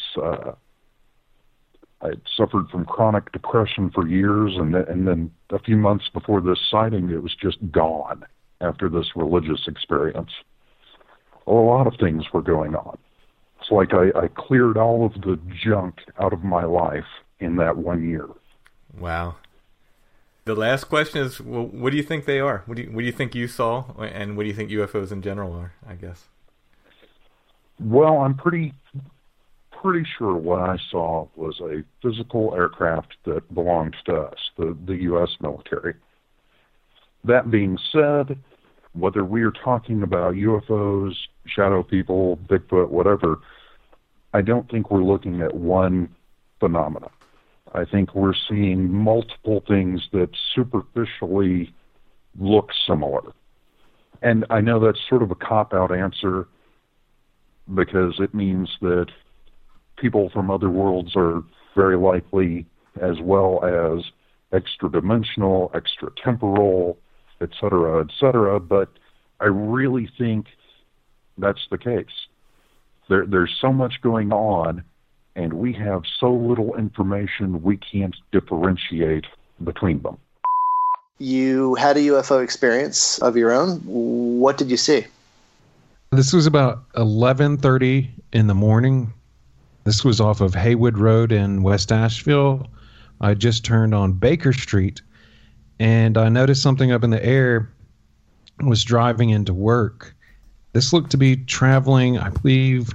I had suffered from chronic depression for years, and then a few months before this sighting, it was just gone after this religious experience. A lot of things were going on. It's like I cleared all of the junk out of my life in that 1 year. Wow. The last question is, well, what do you think they are? What do you think you saw, and what do you think UFOs in general are, I guess? Well, I'm pretty sure what I saw was a physical aircraft that belonged to us, the U.S. military. That being said, whether we are talking about UFOs, shadow people, Bigfoot, whatever, I don't think we're looking at one phenomenon. I think we're seeing multiple things that superficially look similar. And I know that's sort of a cop-out answer, because it means that people from other worlds are very likely, as well as extra-dimensional, extra-temporal, et cetera, but I really think that's the case. There's so much going on, and we have so little information, we can't differentiate between them. You had a UFO experience of your own. What did you see? This was about 11:30 in the morning. This was off of Haywood Road in West Asheville. I just turned on Baker Street, and I noticed something up in the air. I was driving into work. This looked to be traveling, I believe,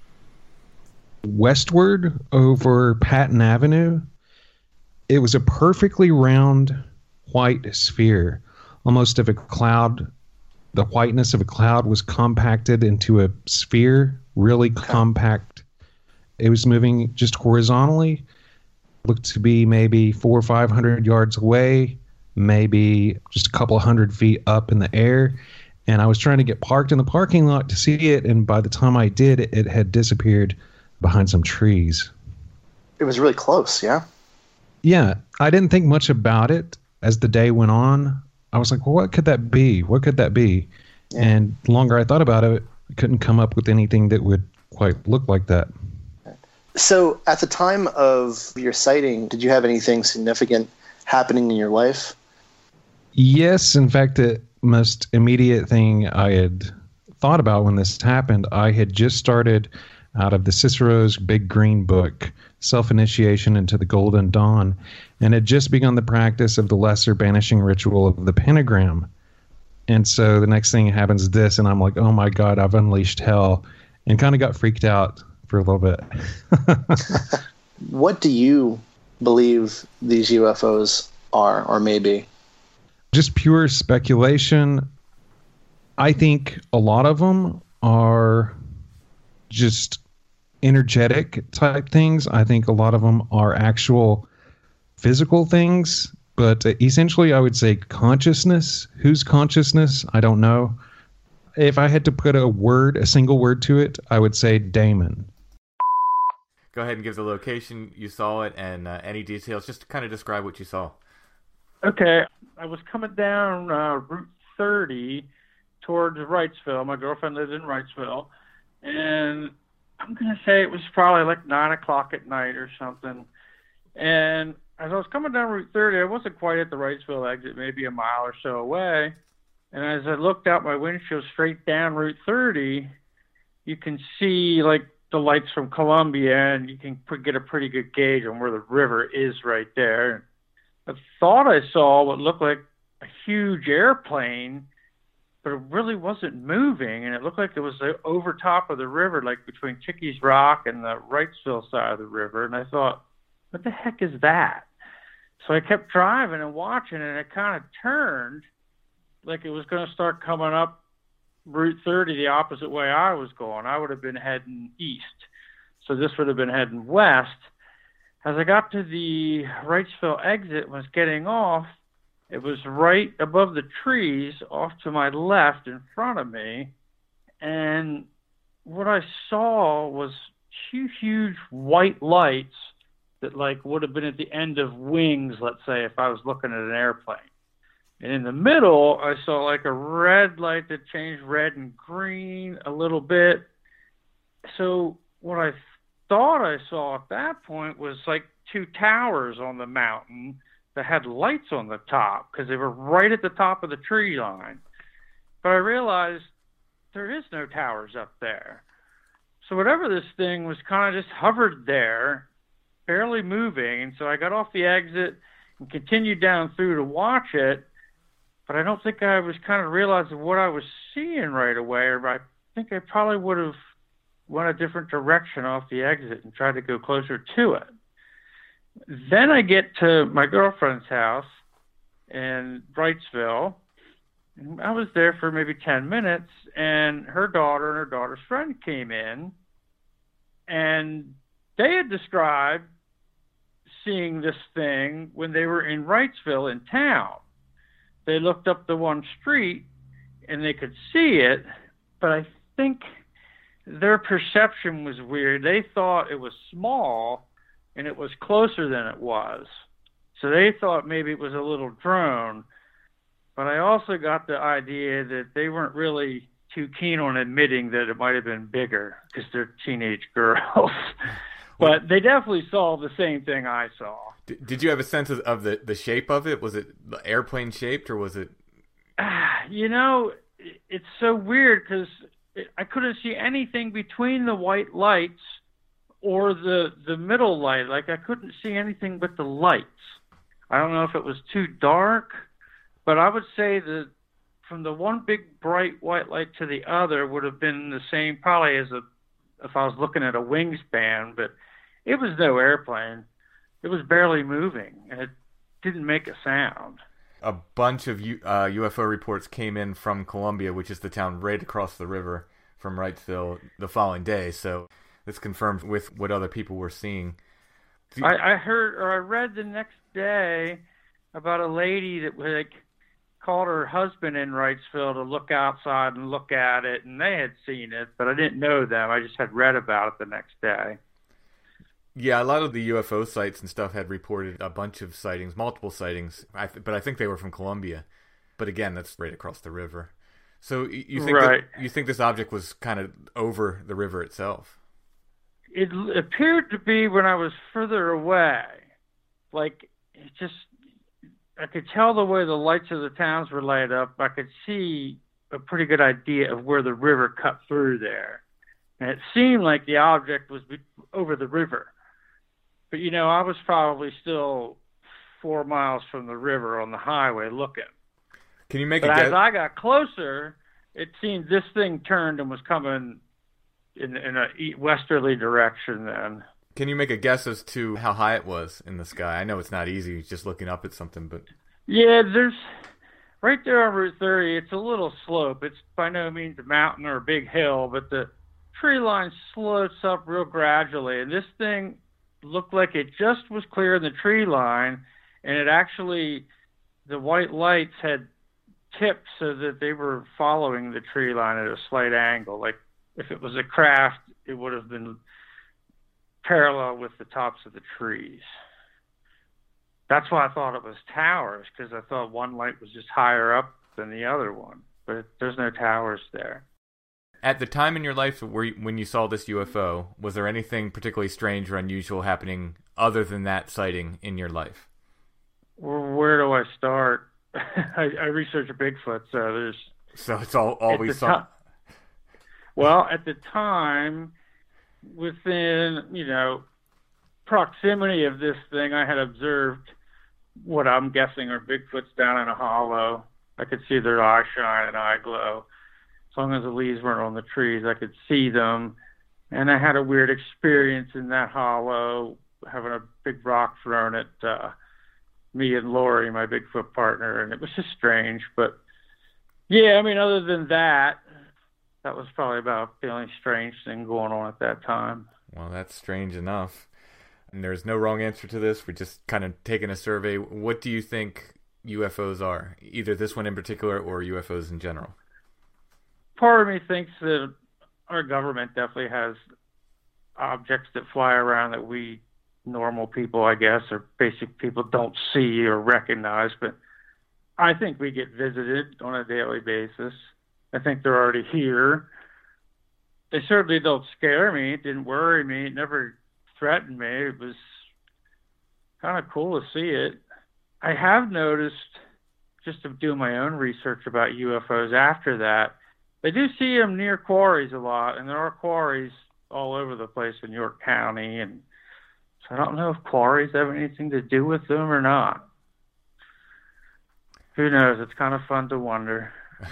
westward over Patton Avenue. It was a perfectly round white sphere, almost of a cloud. The whiteness of a cloud was compacted into a sphere, really compact. It was moving just horizontally. Looked to be maybe 400 or 500 yards away, maybe just a couple of 100 feet up in the air. And I was trying to get parked in the parking lot to see it, and by the time I did, it had disappeared behind some trees. It was really close, yeah? Yeah, I didn't think much about it as the day went on. I was like, well, what could that be? What could that be? Yeah. And the longer I thought about it, I couldn't come up with anything that would quite look like that. So at the time of your sighting, did you have anything significant happening in your life? Yes, in fact, the most immediate thing I had thought about when this happened, I had just started out of the Cicero's Big Green Book, Self-Initiation into the Golden Dawn, and had just begun the practice of the lesser banishing ritual of the pentagram. And so the next thing happens is this, and I'm like, oh my God, I've unleashed hell, and kind of got freaked out for a little bit. What do you believe these UFOs are, or maybe? Just pure speculation. I think a lot of them are just energetic type things. I think a lot of them are actual physical things, but essentially I would say consciousness. Whose consciousness? I don't know. If I had to put a single word to it, I would say Damon. Go ahead and give the location you saw it and any details. Just to kind of describe what you saw. Okay. I was coming down Route 30 towards Wrightsville. My girlfriend lives in Wrightsville. And I'm going to say it was probably like 9 o'clock at night or something. And as I was coming down Route 30, I wasn't quite at the Wrightsville exit, maybe a mile or so away. And as I looked out my windshield straight down Route 30, you can see like the lights from Columbia, and you can get a pretty good gauge on where the river is right there. I thought I saw what looked like a huge airplane, but it really wasn't moving, and it looked like it was over top of the river, like between Chickies Rock and the Wrightsville side of the river. And I thought, what the heck is that? So I kept driving and watching, and it kind of turned like it was going to start coming up Route 30 the opposite way I was going. I would have been heading east, so this would have been heading west. As I got to the Wrightsville exit, was getting off, it was right above the trees off to my left in front of me, and what I saw was huge white lights that like would have been at the end of wings, let's say, if I was looking at an airplane. And in the middle, I saw like a red light that changed red and green a little bit. So what I thought I saw at that point was like two towers on the mountain that had lights on the top because they were right at the top of the tree line. But I realized there is no towers up there. So whatever this thing was kind of just hovered there, barely moving. And so I got off the exit and continued down through to watch it. But I don't think I was kind of realizing what I was seeing right away, or I think I probably would have went a different direction off the exit and tried to go closer to it. Then I get to my girlfriend's house in Wrightsville, and I was there for maybe 10 minutes, and her daughter and her daughter's friend came in, and they had described seeing this thing when they were in Wrightsville in town. They looked up the one street and they could see it, but I think their perception was weird. They thought it was small and it was closer than it was. So they thought maybe it was a little drone. But I also got the idea that they weren't really too keen on admitting that it might have been bigger because they're teenage girls. But they definitely saw the same thing I saw. Did you have a sense of the shape of it? Was it airplane shaped or was it? You know, it's so weird because I couldn't see anything between the white lights or the middle light. Like I couldn't see anything but the lights. I don't know if it was too dark, but I would say that from the one big bright white light to the other would have been the same probably as if I was looking at a wingspan, but it was no airplane. It was barely moving, and it didn't make a sound. A bunch of UFO reports came in from Columbia, which is the town right across the river from Wrightsville, the following day. So this confirmed with what other people were seeing. I heard, or I read the next day about a lady that like called her husband in Wrightsville to look outside and look at it, and they had seen it, but I didn't know them. I just had read about it the next day. Yeah, a lot of the UFO sites and stuff had reported a bunch of sightings, multiple sightings, but I think they were from Columbia. But again, that's right across the river. So you think right. You think this object was kind of over the river itself? it appeared to be when I was further away. Like, it just, I could tell the way the lights of the towns were laid up. I could see a pretty good idea of where the river cut through there. And it seemed like the object was over the river. But, you know, I was probably still 4 miles from the river on the highway looking. Can you make a guess? But as I got closer, it seemed this thing turned and was coming in a westerly direction then. Can you make a guess as to how high it was in the sky? I know it's not easy just looking up at something, but... Yeah, there's... Right there on Route 30, it's a little slope. It's by no means a mountain or a big hill, but the tree line slopes up real gradually. And this thing looked like it just was clearing the tree line, and it actually... The white lights had tipped so that they were following the tree line at a slight angle. Like, if it was a craft, it would have been parallel with the tops of the trees. That's why I thought it was towers, because I thought one light was just higher up than the other one. But there's no towers there. At the time in your life when you saw this UFO, was there anything particularly strange or unusual happening other than that sighting in your life? Where do I start? I research Bigfoot, so there's... So it's always something. Well, at the time, within, proximity of this thing, I had observed what I'm guessing are Bigfoots down in a hollow. I could see their eye shine and eye glow. As long as the leaves weren't on the trees, I could see them. And I had a weird experience in that hollow, having a big rock thrown at me and Lori, my Bigfoot partner, and it was just strange. But, yeah, other than that was probably about the only strange thing going on at that time. Well, that's strange enough. And there's no wrong answer to this. We're just kind of taking a survey. What do you think UFOs are? Either this one in particular or UFOs in general? Part of me thinks that our government definitely has objects that fly around that we normal people, I guess, or basic people don't see or recognize. But I think we get visited on a daily basis. I think they're already here. They certainly don't scare me. It didn't worry me. It never threatened me. It was kind of cool to see it. I have noticed, just to do my own research about UFOs after that, they do see them near quarries a lot, and there are quarries all over the place in York County, and so I don't know if quarries have anything to do with them or not. Who knows? It's kind of fun to wonder.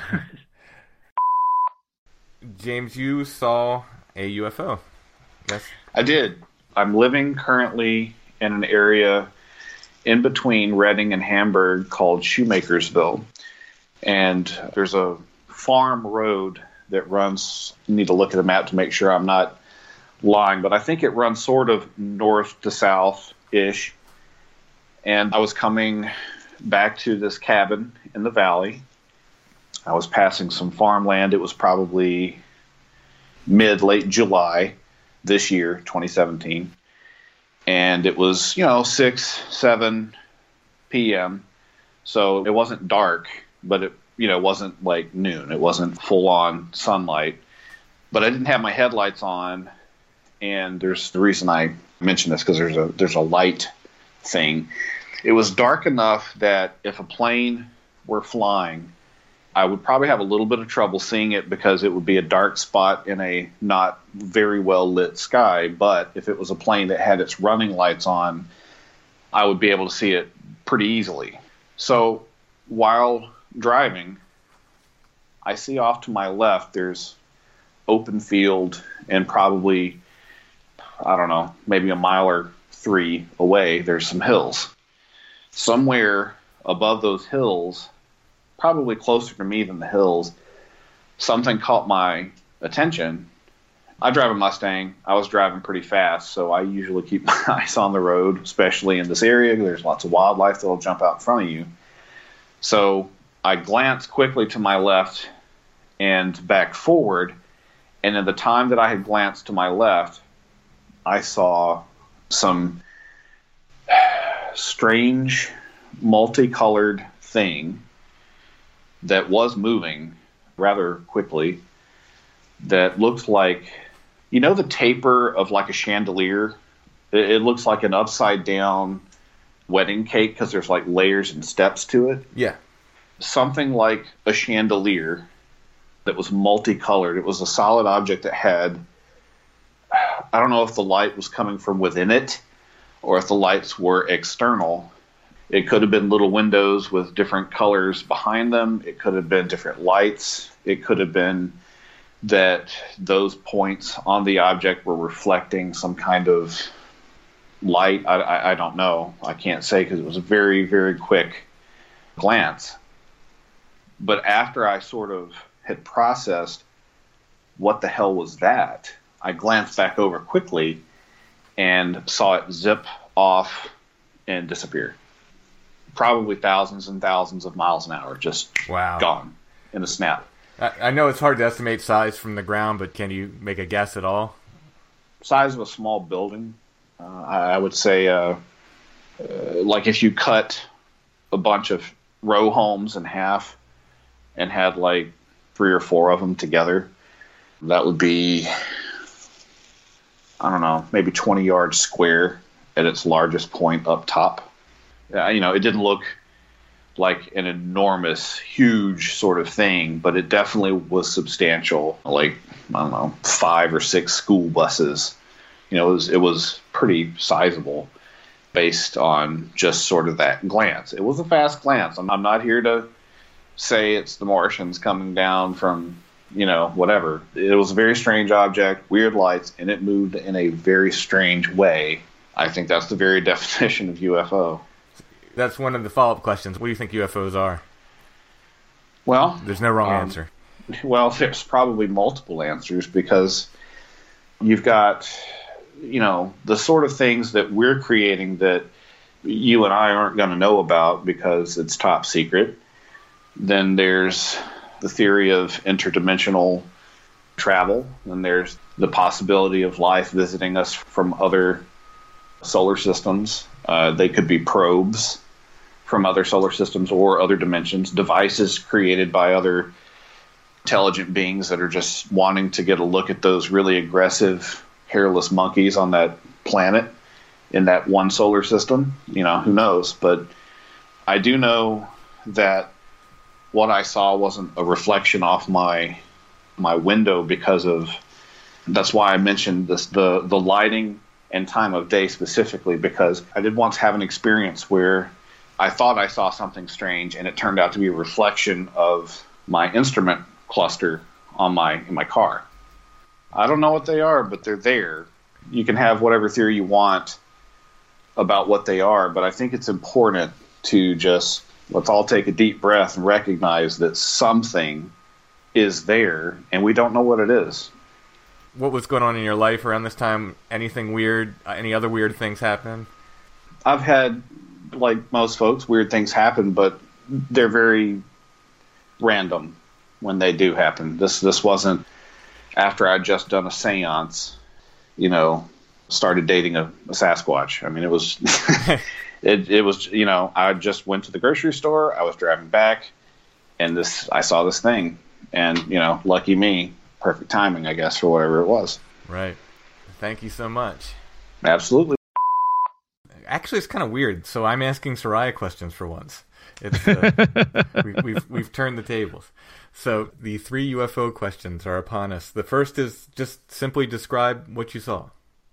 James, you saw a UFO. Yes? I did. I'm living currently in an area in between Reading and Hamburg called Shoemakersville. And there's a farm road that runs, you need to look at a map to make sure I'm not lying, but I think it runs sort of north to south-ish. And I was coming back to this cabin in the valley. I was passing some farmland. It was probably late July this year, 2017. And it was, 6, 7 p.m. So it wasn't dark, but it, wasn't like noon. It wasn't full on sunlight. But I didn't have my headlights on. And there's the reason I mention this, because there's a light thing. It was dark enough that if a plane were flying, I would probably have a little bit of trouble seeing it because it would be a dark spot in a not very well lit sky. But if it was a plane that had its running lights on, I would be able to see it pretty easily. So while driving, I see off to my left there's open field, and probably, I don't know, maybe a mile or 3 away, there's some hills. Somewhere above those hills, probably closer to me than the hills, something caught my attention. I drive a Mustang. I was driving pretty fast, so I usually keep my eyes on the road, especially in this area. There's lots of wildlife that'll jump out in front of you. So I glanced quickly to my left and back forward, and in the time that I had glanced to my left, I saw some strange, multicolored thing that was moving rather quickly, that looked like You know the taper of like a chandelier? It looks like an upside down wedding cake because there's like layers and steps to it. Yeah. Something like a chandelier that was multicolored. It was a solid object that had, I don't know if the light was coming from within it or if the lights were external. It could have been little windows with different colors behind them. It could have been different lights. It could have been that those points on the object were reflecting some kind of light. I don't know. I can't say because it was a very, very quick glance. But after I sort of had processed what the hell was that, I glanced back over quickly and saw it zip off and disappear. Probably thousands and thousands of miles an hour, just gone in a snap. I know it's hard to estimate size from the ground, but can you make a guess at all? Size of a small building. I would say, like if you cut a bunch of row homes in half and had like 3 or 4 of them together, that would be, I don't know, maybe 20 yards square at its largest point up top. It didn't look like an enormous, huge sort of thing, but it definitely was substantial. Like, I don't know, 5 or 6 school buses. It was pretty sizable based on just sort of that glance. It was a fast glance. I'm not here to say it's the Martians coming down from, whatever. It was a very strange object, weird lights, and it moved in a very strange way. I think that's the very definition of UFO. That's one of the follow-up questions. What do you think UFOs are? Well, there's no wrong answer. Well, there's probably multiple answers because you've got, the sort of things that we're creating that you and I aren't going to know about because it's top secret. Then there's the theory of interdimensional travel, and there's the possibility of life visiting us from other solar systems. They could be probes from other solar systems or other dimensions, devices created by other intelligent beings that are just wanting to get a look at those really aggressive hairless monkeys on that planet in that one solar system. Who knows? But I do know that what I saw wasn't a reflection off my window because of, that's why I mentioned this, the lighting and time of day specifically, because I did once have an experience where I thought I saw something strange and it turned out to be a reflection of my instrument cluster in my car. I don't know what they are, but they're there. You can have whatever theory you want about what they are, but I think it's important to just, let's all take a deep breath and recognize that something is there and we don't know what it is. What was going on in your life around this time? Anything weird? Any other weird things happen? I've had, like most folks, weird things happen, but they're very random when they do happen. This wasn't after I'd just done a seance, started dating a Sasquatch. I mean, it was, it was, I just went to the grocery store. I was driving back and I saw this thing and, lucky me. Perfect timing, I guess, for whatever it was. Right. Thank you so much. Absolutely. Actually, it's kind of weird. So I'm asking Soraya questions for once. It's we've turned the tables. So the 3 UFO questions are upon us. The first is just simply describe what you saw.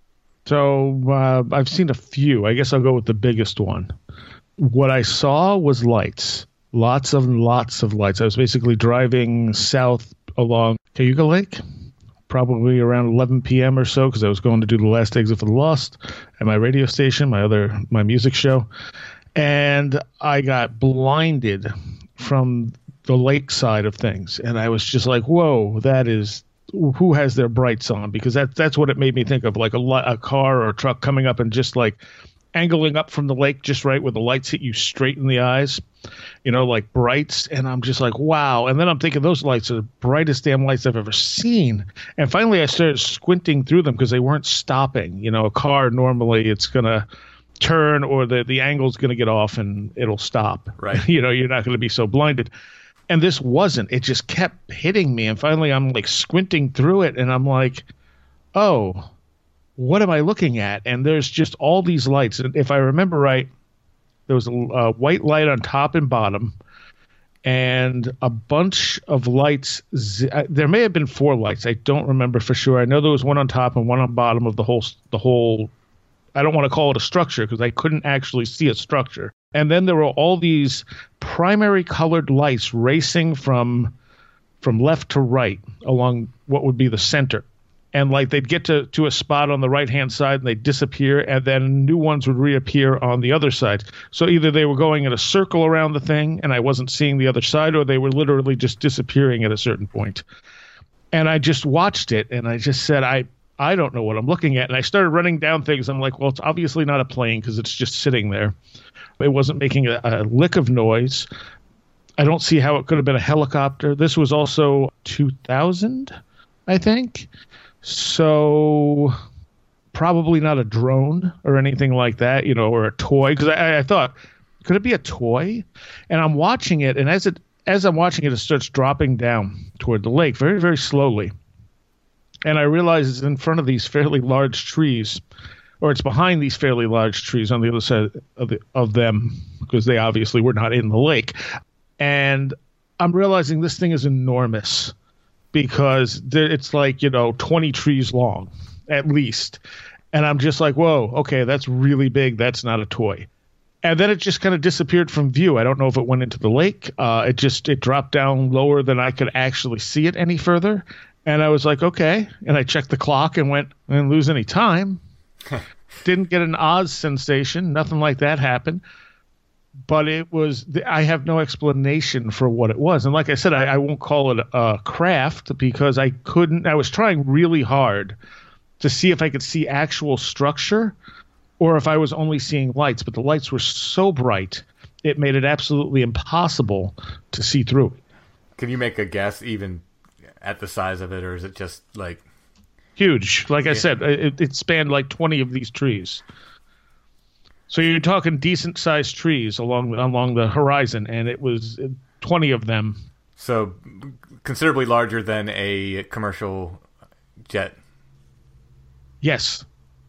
So I've seen a few. I guess I'll go with the biggest one. What I saw was lights. Lots of lights. I was basically driving south along Cayuga Lake, probably around 11 p.m. or so, because I was going to do the last exit for the Lost at my radio station, my music show, and I got blinded from the lake side of things, and I was just like, "Whoa, that is who has their brights on?" Because that's what it made me think of, like a car or a truck coming up and just like angling up from the lake just right where the lights hit you straight in the eyes, like brights. And I'm just like, wow. And then I'm thinking those lights are the brightest damn lights I've ever seen. And finally I started squinting through them because they weren't stopping. A car, normally it's going to turn or the angle's going to get off and it'll stop. Right. You're not going to be so blinded. And this wasn't. It just kept hitting me. And finally I'm like squinting through it and I'm like, oh, what am I looking at? And there's just all these lights. And if I remember right, there was a white light on top and bottom, and a bunch of lights. There may have been 4 lights. I don't remember for sure. I know there was one on top and one on bottom of the whole. I don't want to call it a structure because I couldn't actually see a structure. And then there were all these primary colored lights racing from left to right along what would be the center. And like they'd get to a spot on the right-hand side and they'd disappear, and then new ones would reappear on the other side. So either they were going in a circle around the thing and I wasn't seeing the other side, or they were literally just disappearing at a certain point. And I just watched it and I just said, I don't know what I'm looking at. And I started running down things. I'm like, well, it's obviously not a plane because it's just sitting there. It wasn't making a lick of noise. I don't see how it could have been a helicopter. This was also 2000, I think. So probably not a drone or anything like that, or a toy. Because I thought, could it be a toy? And I'm watching it, and as I'm watching it, it starts dropping down toward the lake very, very slowly. And I realize it's in front of these fairly large trees, or it's behind these fairly large trees on the other side of them, because they obviously were not in the lake. And I'm realizing this thing is enormous because it's like, 20 trees long at least. And I'm just like, whoa, okay, that's really big. That's not a toy. And then it just kind of disappeared from view. I don't know if it went into the lake. It dropped down lower than I could actually see it any further. And I was like, okay. And I checked the clock and went, I didn't lose any time. Didn't get an Oz sensation. Nothing like that happened. But I have no explanation for what it was. And like I said, I won't call it a craft because I was trying really hard to see if I could see actual structure or if I was only seeing lights. But the lights were so bright, it made it absolutely impossible to see through it. Can you make a guess even at the size of it, or is it just like huge? Like I said, it spanned like 20 of these trees. So you're talking decent sized trees along the horizon, and it was 20 of them. So considerably larger than a commercial jet. Yes.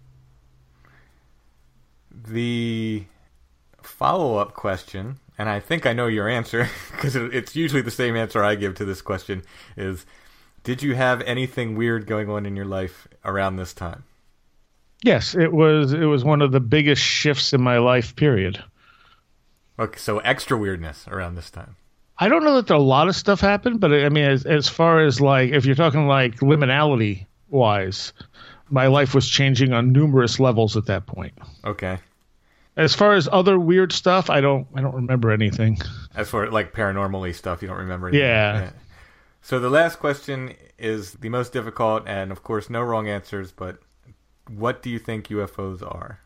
The follow-up question, and I think I know your answer because it's usually the same answer I give to this question, is did you have anything weird going on in your life around this time? Yes, it was one of the biggest shifts in my life, period. Okay, so extra weirdness around this time. I don't know that a lot of stuff happened, but I mean, as far as like, if you're talking like liminality wise, my life was changing on numerous levels at that point. Okay. As far as other weird stuff, I don't remember anything. As for like paranormally stuff, you don't remember anything? Yeah. So the last question is the most difficult, and of course, no wrong answers, but what do you think UFOs are?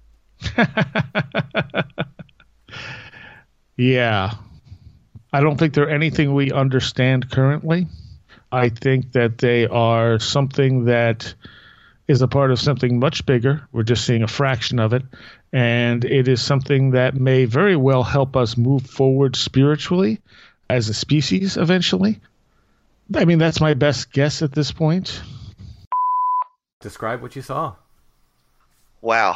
Yeah. I don't think they're anything we understand currently. I think that they are something that is a part of something much bigger. We're just seeing a fraction of it. And it is something that may very well help us move forward spiritually as a species eventually. I mean, that's my best guess at this point. Describe what you saw. Wow.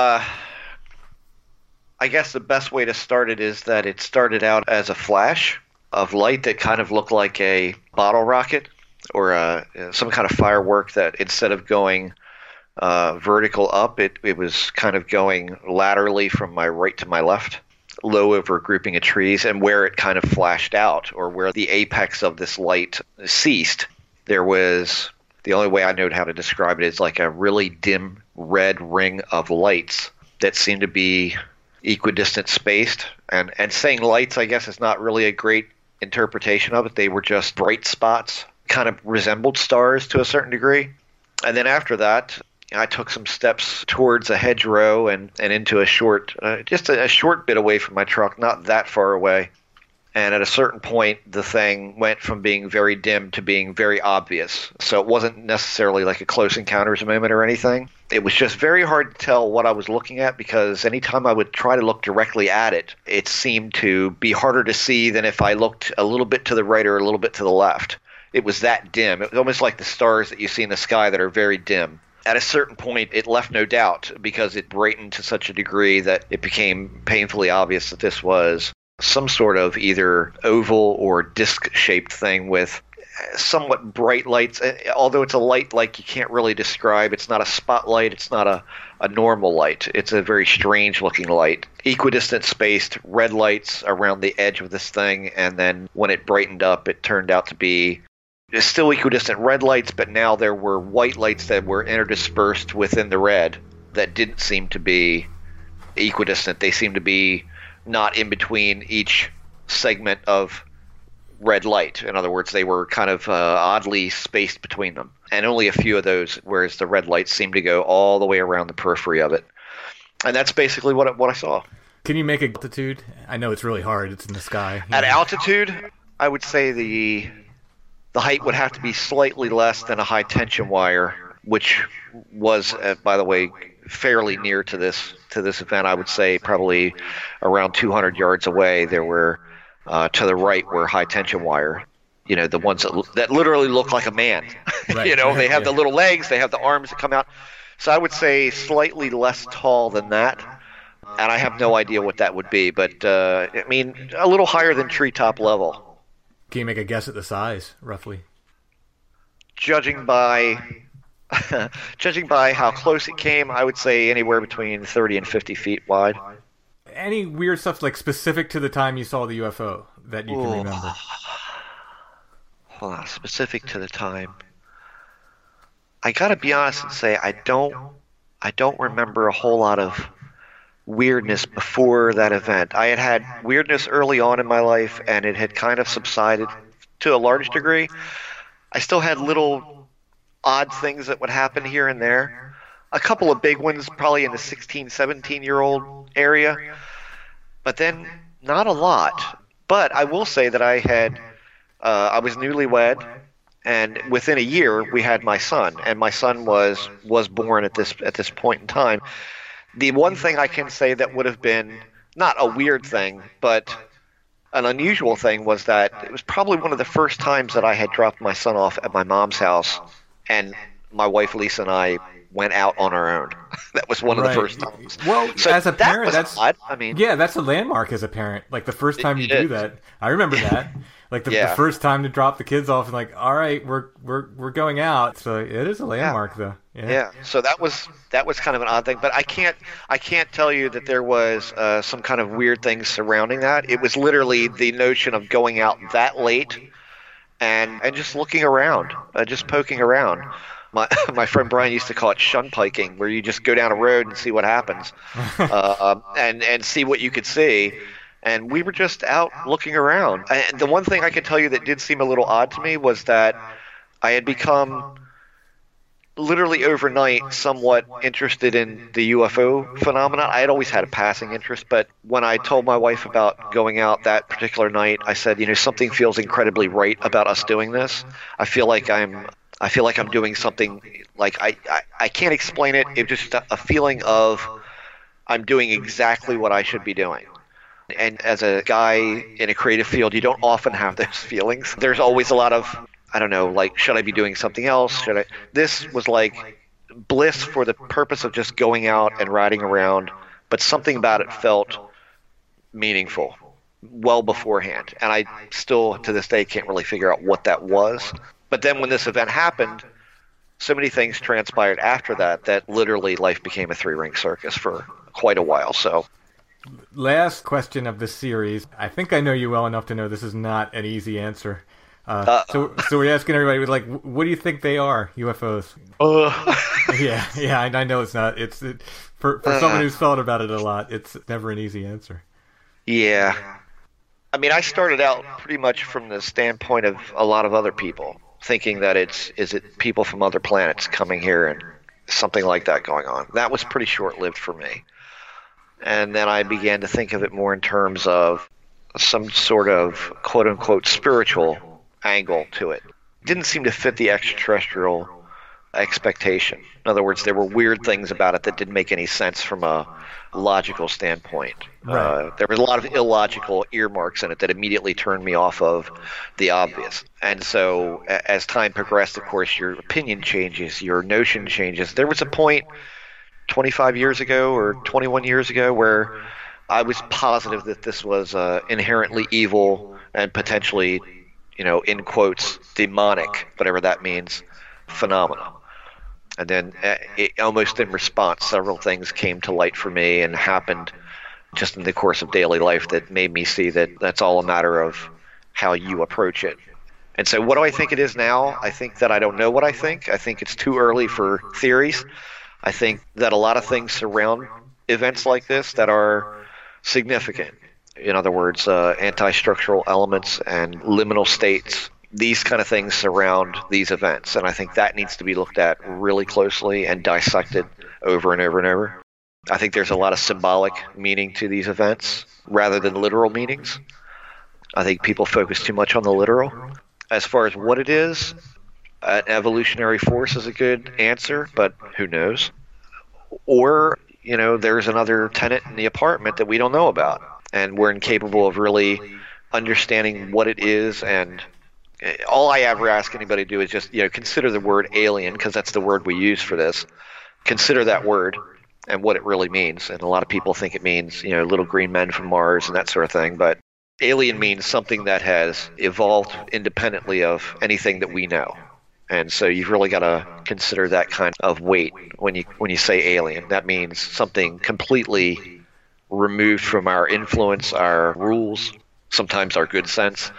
I guess the best way to start it is that it started out as a flash of light that kind of looked like a bottle rocket or some kind of firework that instead of going vertical up, it was kind of going laterally from my right to my left, low over a grouping of trees, and where it kind of flashed out or where the apex of this light ceased, there was... The only way I know how to describe it is like a really dim red ring of lights that seemed to be equidistant spaced. And saying lights, I guess, is not really a great interpretation of it. They were just bright spots, kind of resembled stars to a certain degree. And then after that, I took some steps towards a hedgerow and into a short, just a short bit away from my truck, not that far away. And at a certain point, the thing went from being very dim to being very obvious. So it wasn't necessarily like a close encounters moment or anything. It was just very hard to tell what I was looking at because anytime I would try to look directly at it, it seemed to be harder to see than if I looked a little bit to the right or a little bit to the left. It was that dim. It was almost like the stars that you see in the sky that are very dim. At a certain point, it left no doubt because it brightened to such a degree that it became painfully obvious that this was some sort of either oval or disc-shaped thing with somewhat bright lights, although it's a light like you can't really describe. It's not a spotlight. It's not a normal light. It's a very strange-looking light. Equidistant spaced red lights around the edge of this thing, and then when it brightened up, it turned out to be still equidistant red lights, but now there were white lights that were interdispersed within the red that didn't seem to be equidistant. They seemed to be not in between each segment of red light. In other words, they were kind of oddly spaced between them. And only a few of those, whereas the red lights seemed to go all the way around the periphery of it. And that's basically what I saw. Can you make a altitude? I know it's really hard. It's in the sky. At altitude, I would say the height would have to be slightly less than a high tension wire, which was, by the way, fairly near to this event. I would say probably around 200 yards away. There were to the right were high tension wire. You know, the ones that literally look like a man. Right. You know, they have the little legs, they have the arms that come out. So I would say slightly less tall than that. And I have no idea what that would be, but I mean, a little higher than treetop level. Can you make a guess at the size, roughly? Judging by how close it came, I would say anywhere between 30 and 50 feet wide. Any weird stuff like specific to the time you saw the UFO that you can remember? Hold on, specific to the time. I gotta be honest and say I don't remember a whole lot of weirdness before that event. I had weirdness early on in my life, and it had kind of subsided to a large degree. I still had little odd things that would happen here and there. A couple of big ones, probably in the 16, 17-year-old area, but then not a lot. But I will say that I was newlywed, and within a year we had my son, and my son was born at this point in time. The one thing I can say that would have been not a weird thing, but an unusual thing was that it was probably one of the first times that I had dropped my son off at my mom's house, and my wife Lisa and I went out on our own. That was one of the first times. Well, so as a parent, that's odd. I mean, yeah, that's a landmark as a parent. Like the first time you do that, I remember that. Like the first time to drop the kids off and like, all right, we're going out. So it is a landmark, though. Yeah. So that was kind of an odd thing, but I can't tell you that there was some kind of weird thing surrounding that. It was literally the notion of going out that late and just looking around, just poking around. My friend Brian used to call it shun piking, where you just go down a road and see what happens, and see what you could see. And we were just out looking around. And the one thing I can tell you that did seem a little odd to me was that I had become literally overnight somewhat interested in the UFO phenomenon. I had always had a passing interest, but when I told my wife about going out that particular night, I said, something feels incredibly right about us doing this. I feel like I'm doing something, like I can't explain it. It's just a feeling of I'm doing exactly what I should be doing. And as a guy in a creative field, you don't often have those feelings. There's always a lot of, I don't know, like, should I be doing something else? This was like bliss for the purpose of just going out and riding around, but something about it felt meaningful well beforehand. And I still, to this day, can't really figure out what that was. But then when this event happened, so many things transpired after that literally life became a three-ring circus for quite a while. So, last question of this series. I think I know you well enough to know this is not an easy answer. So we're asking everybody, like, what do you think they are, UFOs? Yeah, I know it's not. For someone who's thought about it a lot, it's never an easy answer. Yeah. I mean, I started out pretty much from the standpoint of a lot of other people, thinking that is it people from other planets coming here and something like that going on. That was pretty short-lived for me. And then I began to think of it more in terms of some sort of quote-unquote spiritual angle to it. Didn't seem to fit the extraterrestrial expectation. In other words, there were weird things about it that didn't make any sense from a logical standpoint. Right. There was a lot of illogical earmarks in it that immediately turned me off of the obvious. And so as time progressed, of course, your opinion changes, your notion changes. There was a point 25 years ago or 21 years ago where I was positive that this was inherently evil and potentially, in quotes, demonic, whatever that means, phenomena. And then almost in response, several things came to light for me and happened just in the course of daily life that made me see that that's all a matter of how you approach it. And so what do I think it is now? I think that I don't know what I think. I think it's too early for theories. I think that a lot of things surround events like this that are significant. In other words, anti-structural elements and liminal states. These kind of things surround these events, and I think that needs to be looked at really closely and dissected over and over and over. I think there's a lot of symbolic meaning to these events rather than literal meanings. I think people focus too much on the literal. As far as what it is, an evolutionary force is a good answer, but who knows? Or, there's another tenant in the apartment that we don't know about, and we're incapable of really understanding what it is. And all I ever ask anybody to do is just, consider the word alien, because that's the word we use for this. Consider that word and what it really means. And a lot of people think it means, little green men from Mars and that sort of thing. But alien means something that has evolved independently of anything that we know. And so you've really got to consider that kind of weight when you say alien. That means something completely removed from our influence, our rules, sometimes our good sense,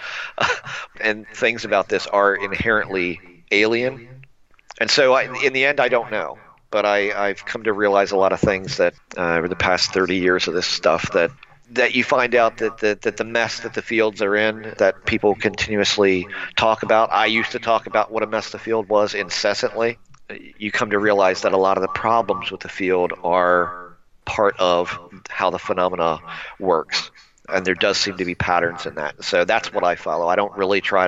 and things about this are inherently alien. And so in the end, I don't know. But I've come to realize a lot of things that over the past 30 years of this stuff that you find out that the mess that the fields are in, that people continuously talk about. I used to talk about what a mess the field was incessantly. You come to realize that a lot of the problems with the field are part of how the phenomena works. And there does seem to be patterns in that. So that's what I follow. I don't really try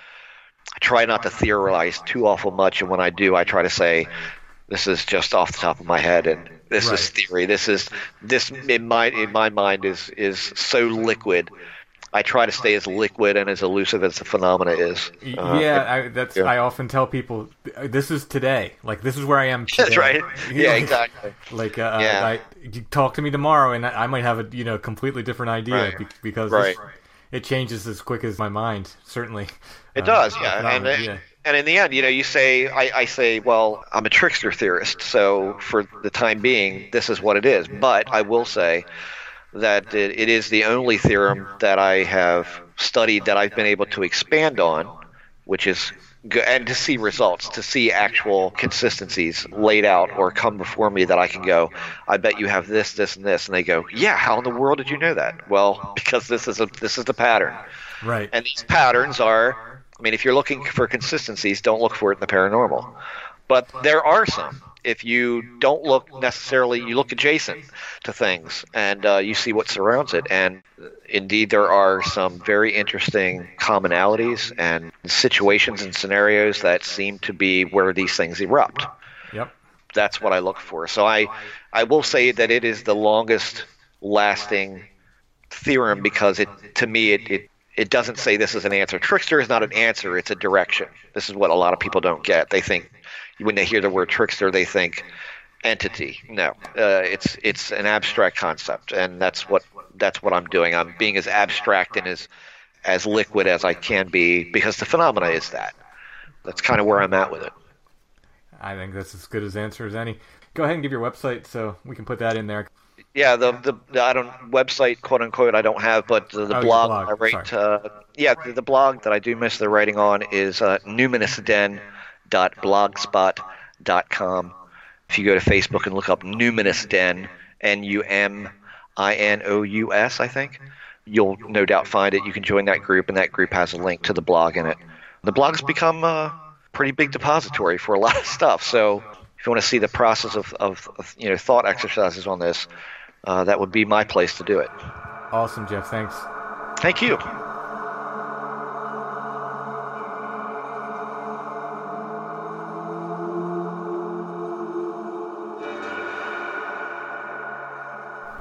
not to theorize too awful much. And when I do, I try to say, this is just off the top of my head, and this is theory. This in my mind is so liquid. I try to stay as liquid and as elusive as the phenomena is. I often tell people, this is today. Like, this is where I am today. That's right. Yeah, exactly. You talk to me tomorrow, and I might have a completely different idea because it changes as quick as my mind. Certainly, it does. And in the end, you say, I say, well, I'm a trickster theorist, so for the time being, this is what it is. But I will say that it is the only theorem that I have studied that I've been able to expand on, which is good, and to see results, to see actual consistencies laid out or come before me that I can go, I bet you have this, this, and this. And they go, yeah, how in the world did you know that? Well, because this is the pattern. Right. And these patterns are, if you're looking for consistencies, don't look for it in the paranormal. But there are some. If you don't look necessarily, you look adjacent to things, and you see what surrounds it. And indeed, there are some very interesting commonalities and situations and scenarios that seem to be where these things erupt. Yep. That's what I look for. So I will say that it is the longest lasting theorem because to me it doesn't say this is an answer. Trickster is not an answer, it's a direction. This is what a lot of people don't get. They think, when they hear the word trickster, they think entity. No, it's an abstract concept, and that's what I'm doing. I'm being as abstract and as liquid as I can be because the phenomena is that. That's kind of where I'm at with it. I think that's as good as answer as any. Go ahead and give your website so we can put that in there. Yeah, the website, quote unquote, I don't have, but the blog I write. The blog that I do miss the writing on is numinous.blogspot.com. If you go to Facebook and look up Numinous Den, Numinous, I think, you'll no doubt find it. You can join that group, and that group has a link to the blog in it. The blog's become a pretty big depository for a lot of stuff. So if you want to see the process of thought exercises on this, that would be my place to do it. Awesome, Jeff. Thanks. Thank you.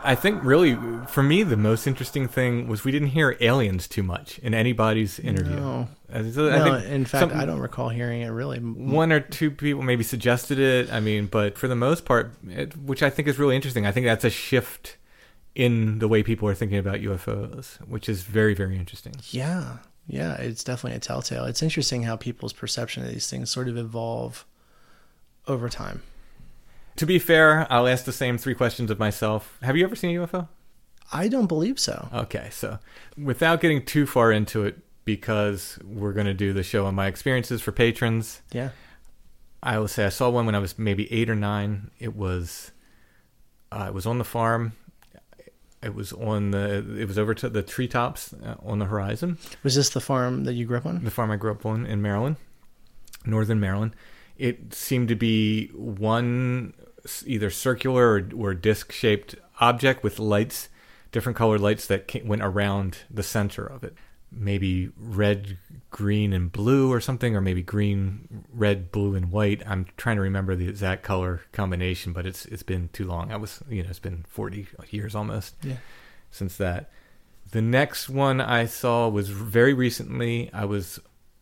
I think really, for me, the most interesting thing was we didn't hear aliens too much in anybody's interview. No, I think in fact, I don't recall hearing it really. One or two people maybe suggested it. I mean, but for the most part, which I think is really interesting, I think that's a shift in the way people are thinking about UFOs, which is very, very interesting. Yeah, it's definitely a telltale. It's interesting how people's perception of these things sort of evolve over time. To be fair, I'll ask the same 3 questions of myself. Have you ever seen a UFO? I don't believe so. Okay, so without getting too far into it, because we're going to do the show on my experiences for patrons. Yeah. I will say I saw one when I was maybe 8 or 9. It was on the farm. It was over to the treetops on the horizon. Was this the farm that you grew up on? The farm I grew up on in Maryland, northern Maryland. It seemed to be one either circular or disc-shaped object with lights, different colored lights that went around the center of it. Maybe red, green, and blue or something, or maybe green, red, blue, and white. I'm trying to remember the exact color combination, but it's been too long. It's been 40 years almost since that. The next one I saw was very recently. I was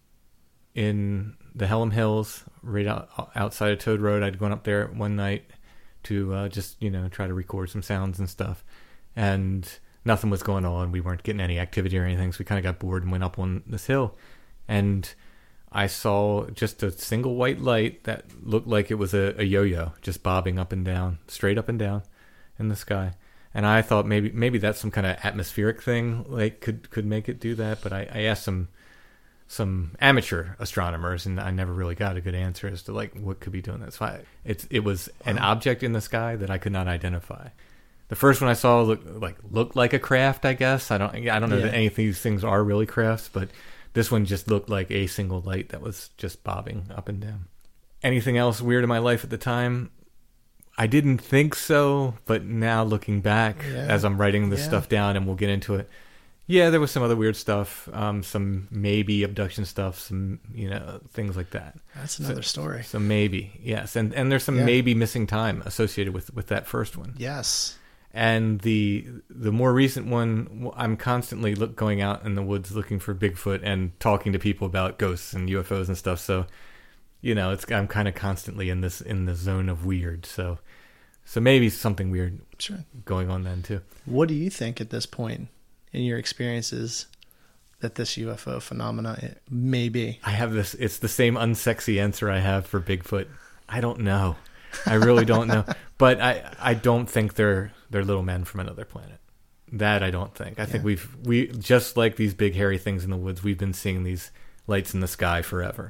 in the Helm Hills, right outside of Toad Road. I'd gone up there one night to just try to record some sounds and stuff, and nothing was going on. We weren't getting any activity or anything, so we kind of got bored and went up on this hill, and I saw just a single white light that looked like it was a yo-yo, just bobbing up and down, straight up and down in the sky. And I thought maybe that's some kind of atmospheric thing, like could make it do that. But I asked some amateur astronomers, and I never really got a good answer as to like what could be doing that. So it was an object in the sky that I could not identify. The first one I saw looked like a craft, I guess. I don't know that any of these things are really crafts, but this one just looked like a single light that was just bobbing up and down. Anything else weird in my life at the time? I didn't think so, but now looking back as I'm writing this stuff down, and we'll get into it. Yeah, there was some other weird stuff, some maybe abduction stuff, some things like that. That's another story. So maybe, yes, and there's some maybe missing time associated with that first one. Yes. And the more recent one, I'm constantly going out in the woods looking for Bigfoot and talking to people about ghosts and UFOs and stuff. So, I'm kind of constantly in the zone of weird. So maybe something weird going on then too. What do you think at this point in your experiences that this UFO phenomena may be? I have this. It's the same unsexy answer I have for Bigfoot. I don't know. I really don't know. But I don't think they're little men from another planet. That I don't think. I think we just like these big hairy things in the woods, we've been seeing these lights in the sky forever.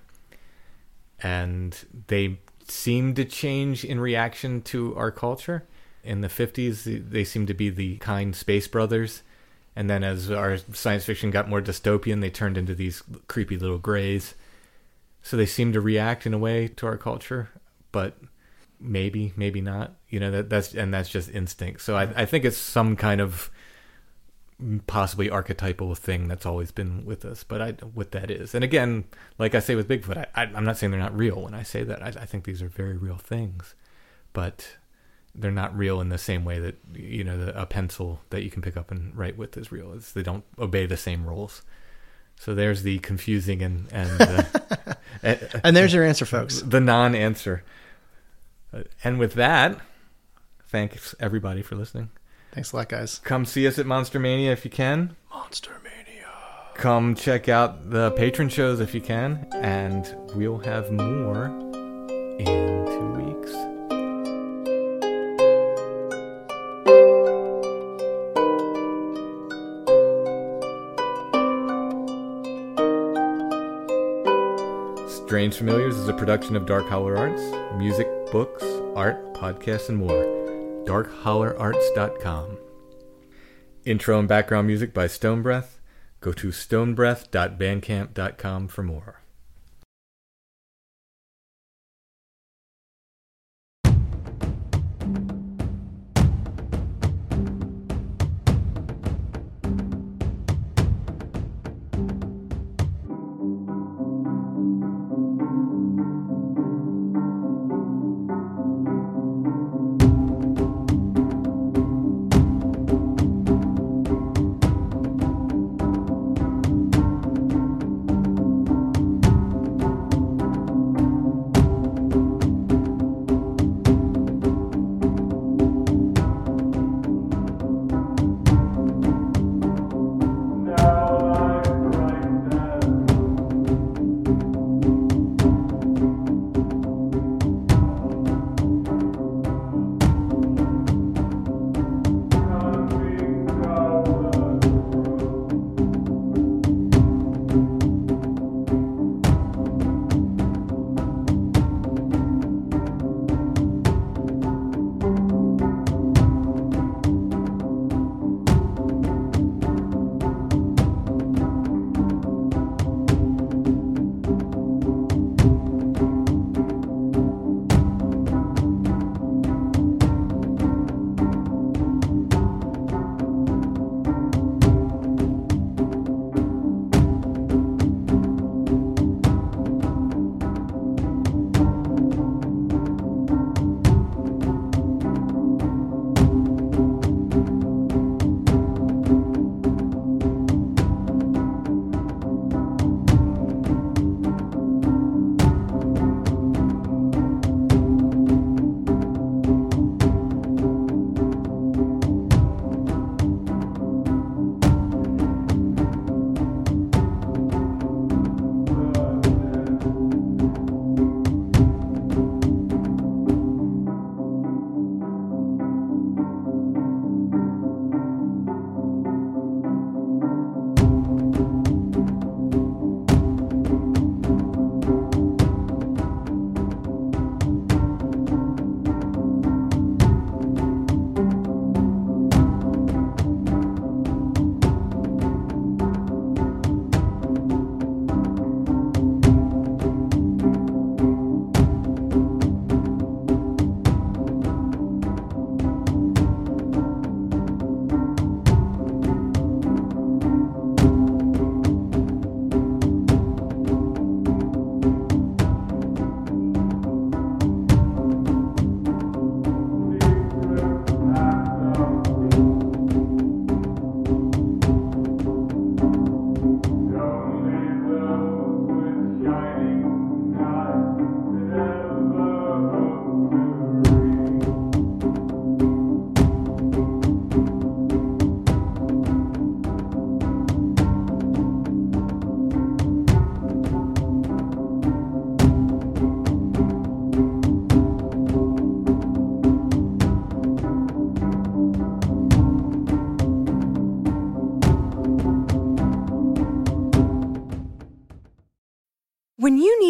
And they seem to change in reaction to our culture. In the 50s, they seem to be the kind space brothers. And then as our science fiction got more dystopian, they turned into these creepy little grays. So they seem to react in a way to our culture, but maybe not. That's just instinct. So I think it's some kind of possibly archetypal thing that's always been with us, but what that is. And again, like I say with Bigfoot, I'm not saying they're not real when I say that. I think these are very real things, but they're not real in the same way that a pencil that you can pick up and write with is real. They don't obey the same rules. So there's the confusing and and there's your answer, folks. The non-answer. And with that, thanks everybody for listening. Thanks a lot, guys. Come see us at Monster Mania if you can. Monster Mania. Come check out the patron shows if you can, and we'll have more in 2 weeks. Strange Familiars is a production of Dark Holler Arts. Music, books, art, podcasts, and more. darkhollerarts.com. Intro and background music by Stonebreath. Go to stonebreath.bandcamp.com for more.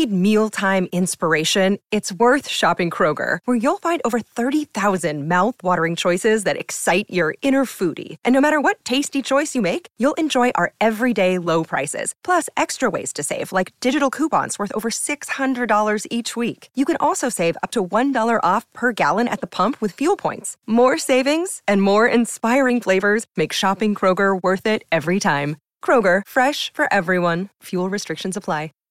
need mealtime inspiration, it's worth shopping Kroger, where you'll find over 30,000 mouth-watering choices that excite your inner foodie. And no matter what tasty choice you make, you'll enjoy our everyday low prices, plus extra ways to save, like digital coupons worth over $600 each week. You can also save up to $1 off per gallon at the pump with fuel points. More savings and more inspiring flavors make shopping Kroger worth it every time. Kroger, fresh for everyone. Fuel restrictions apply.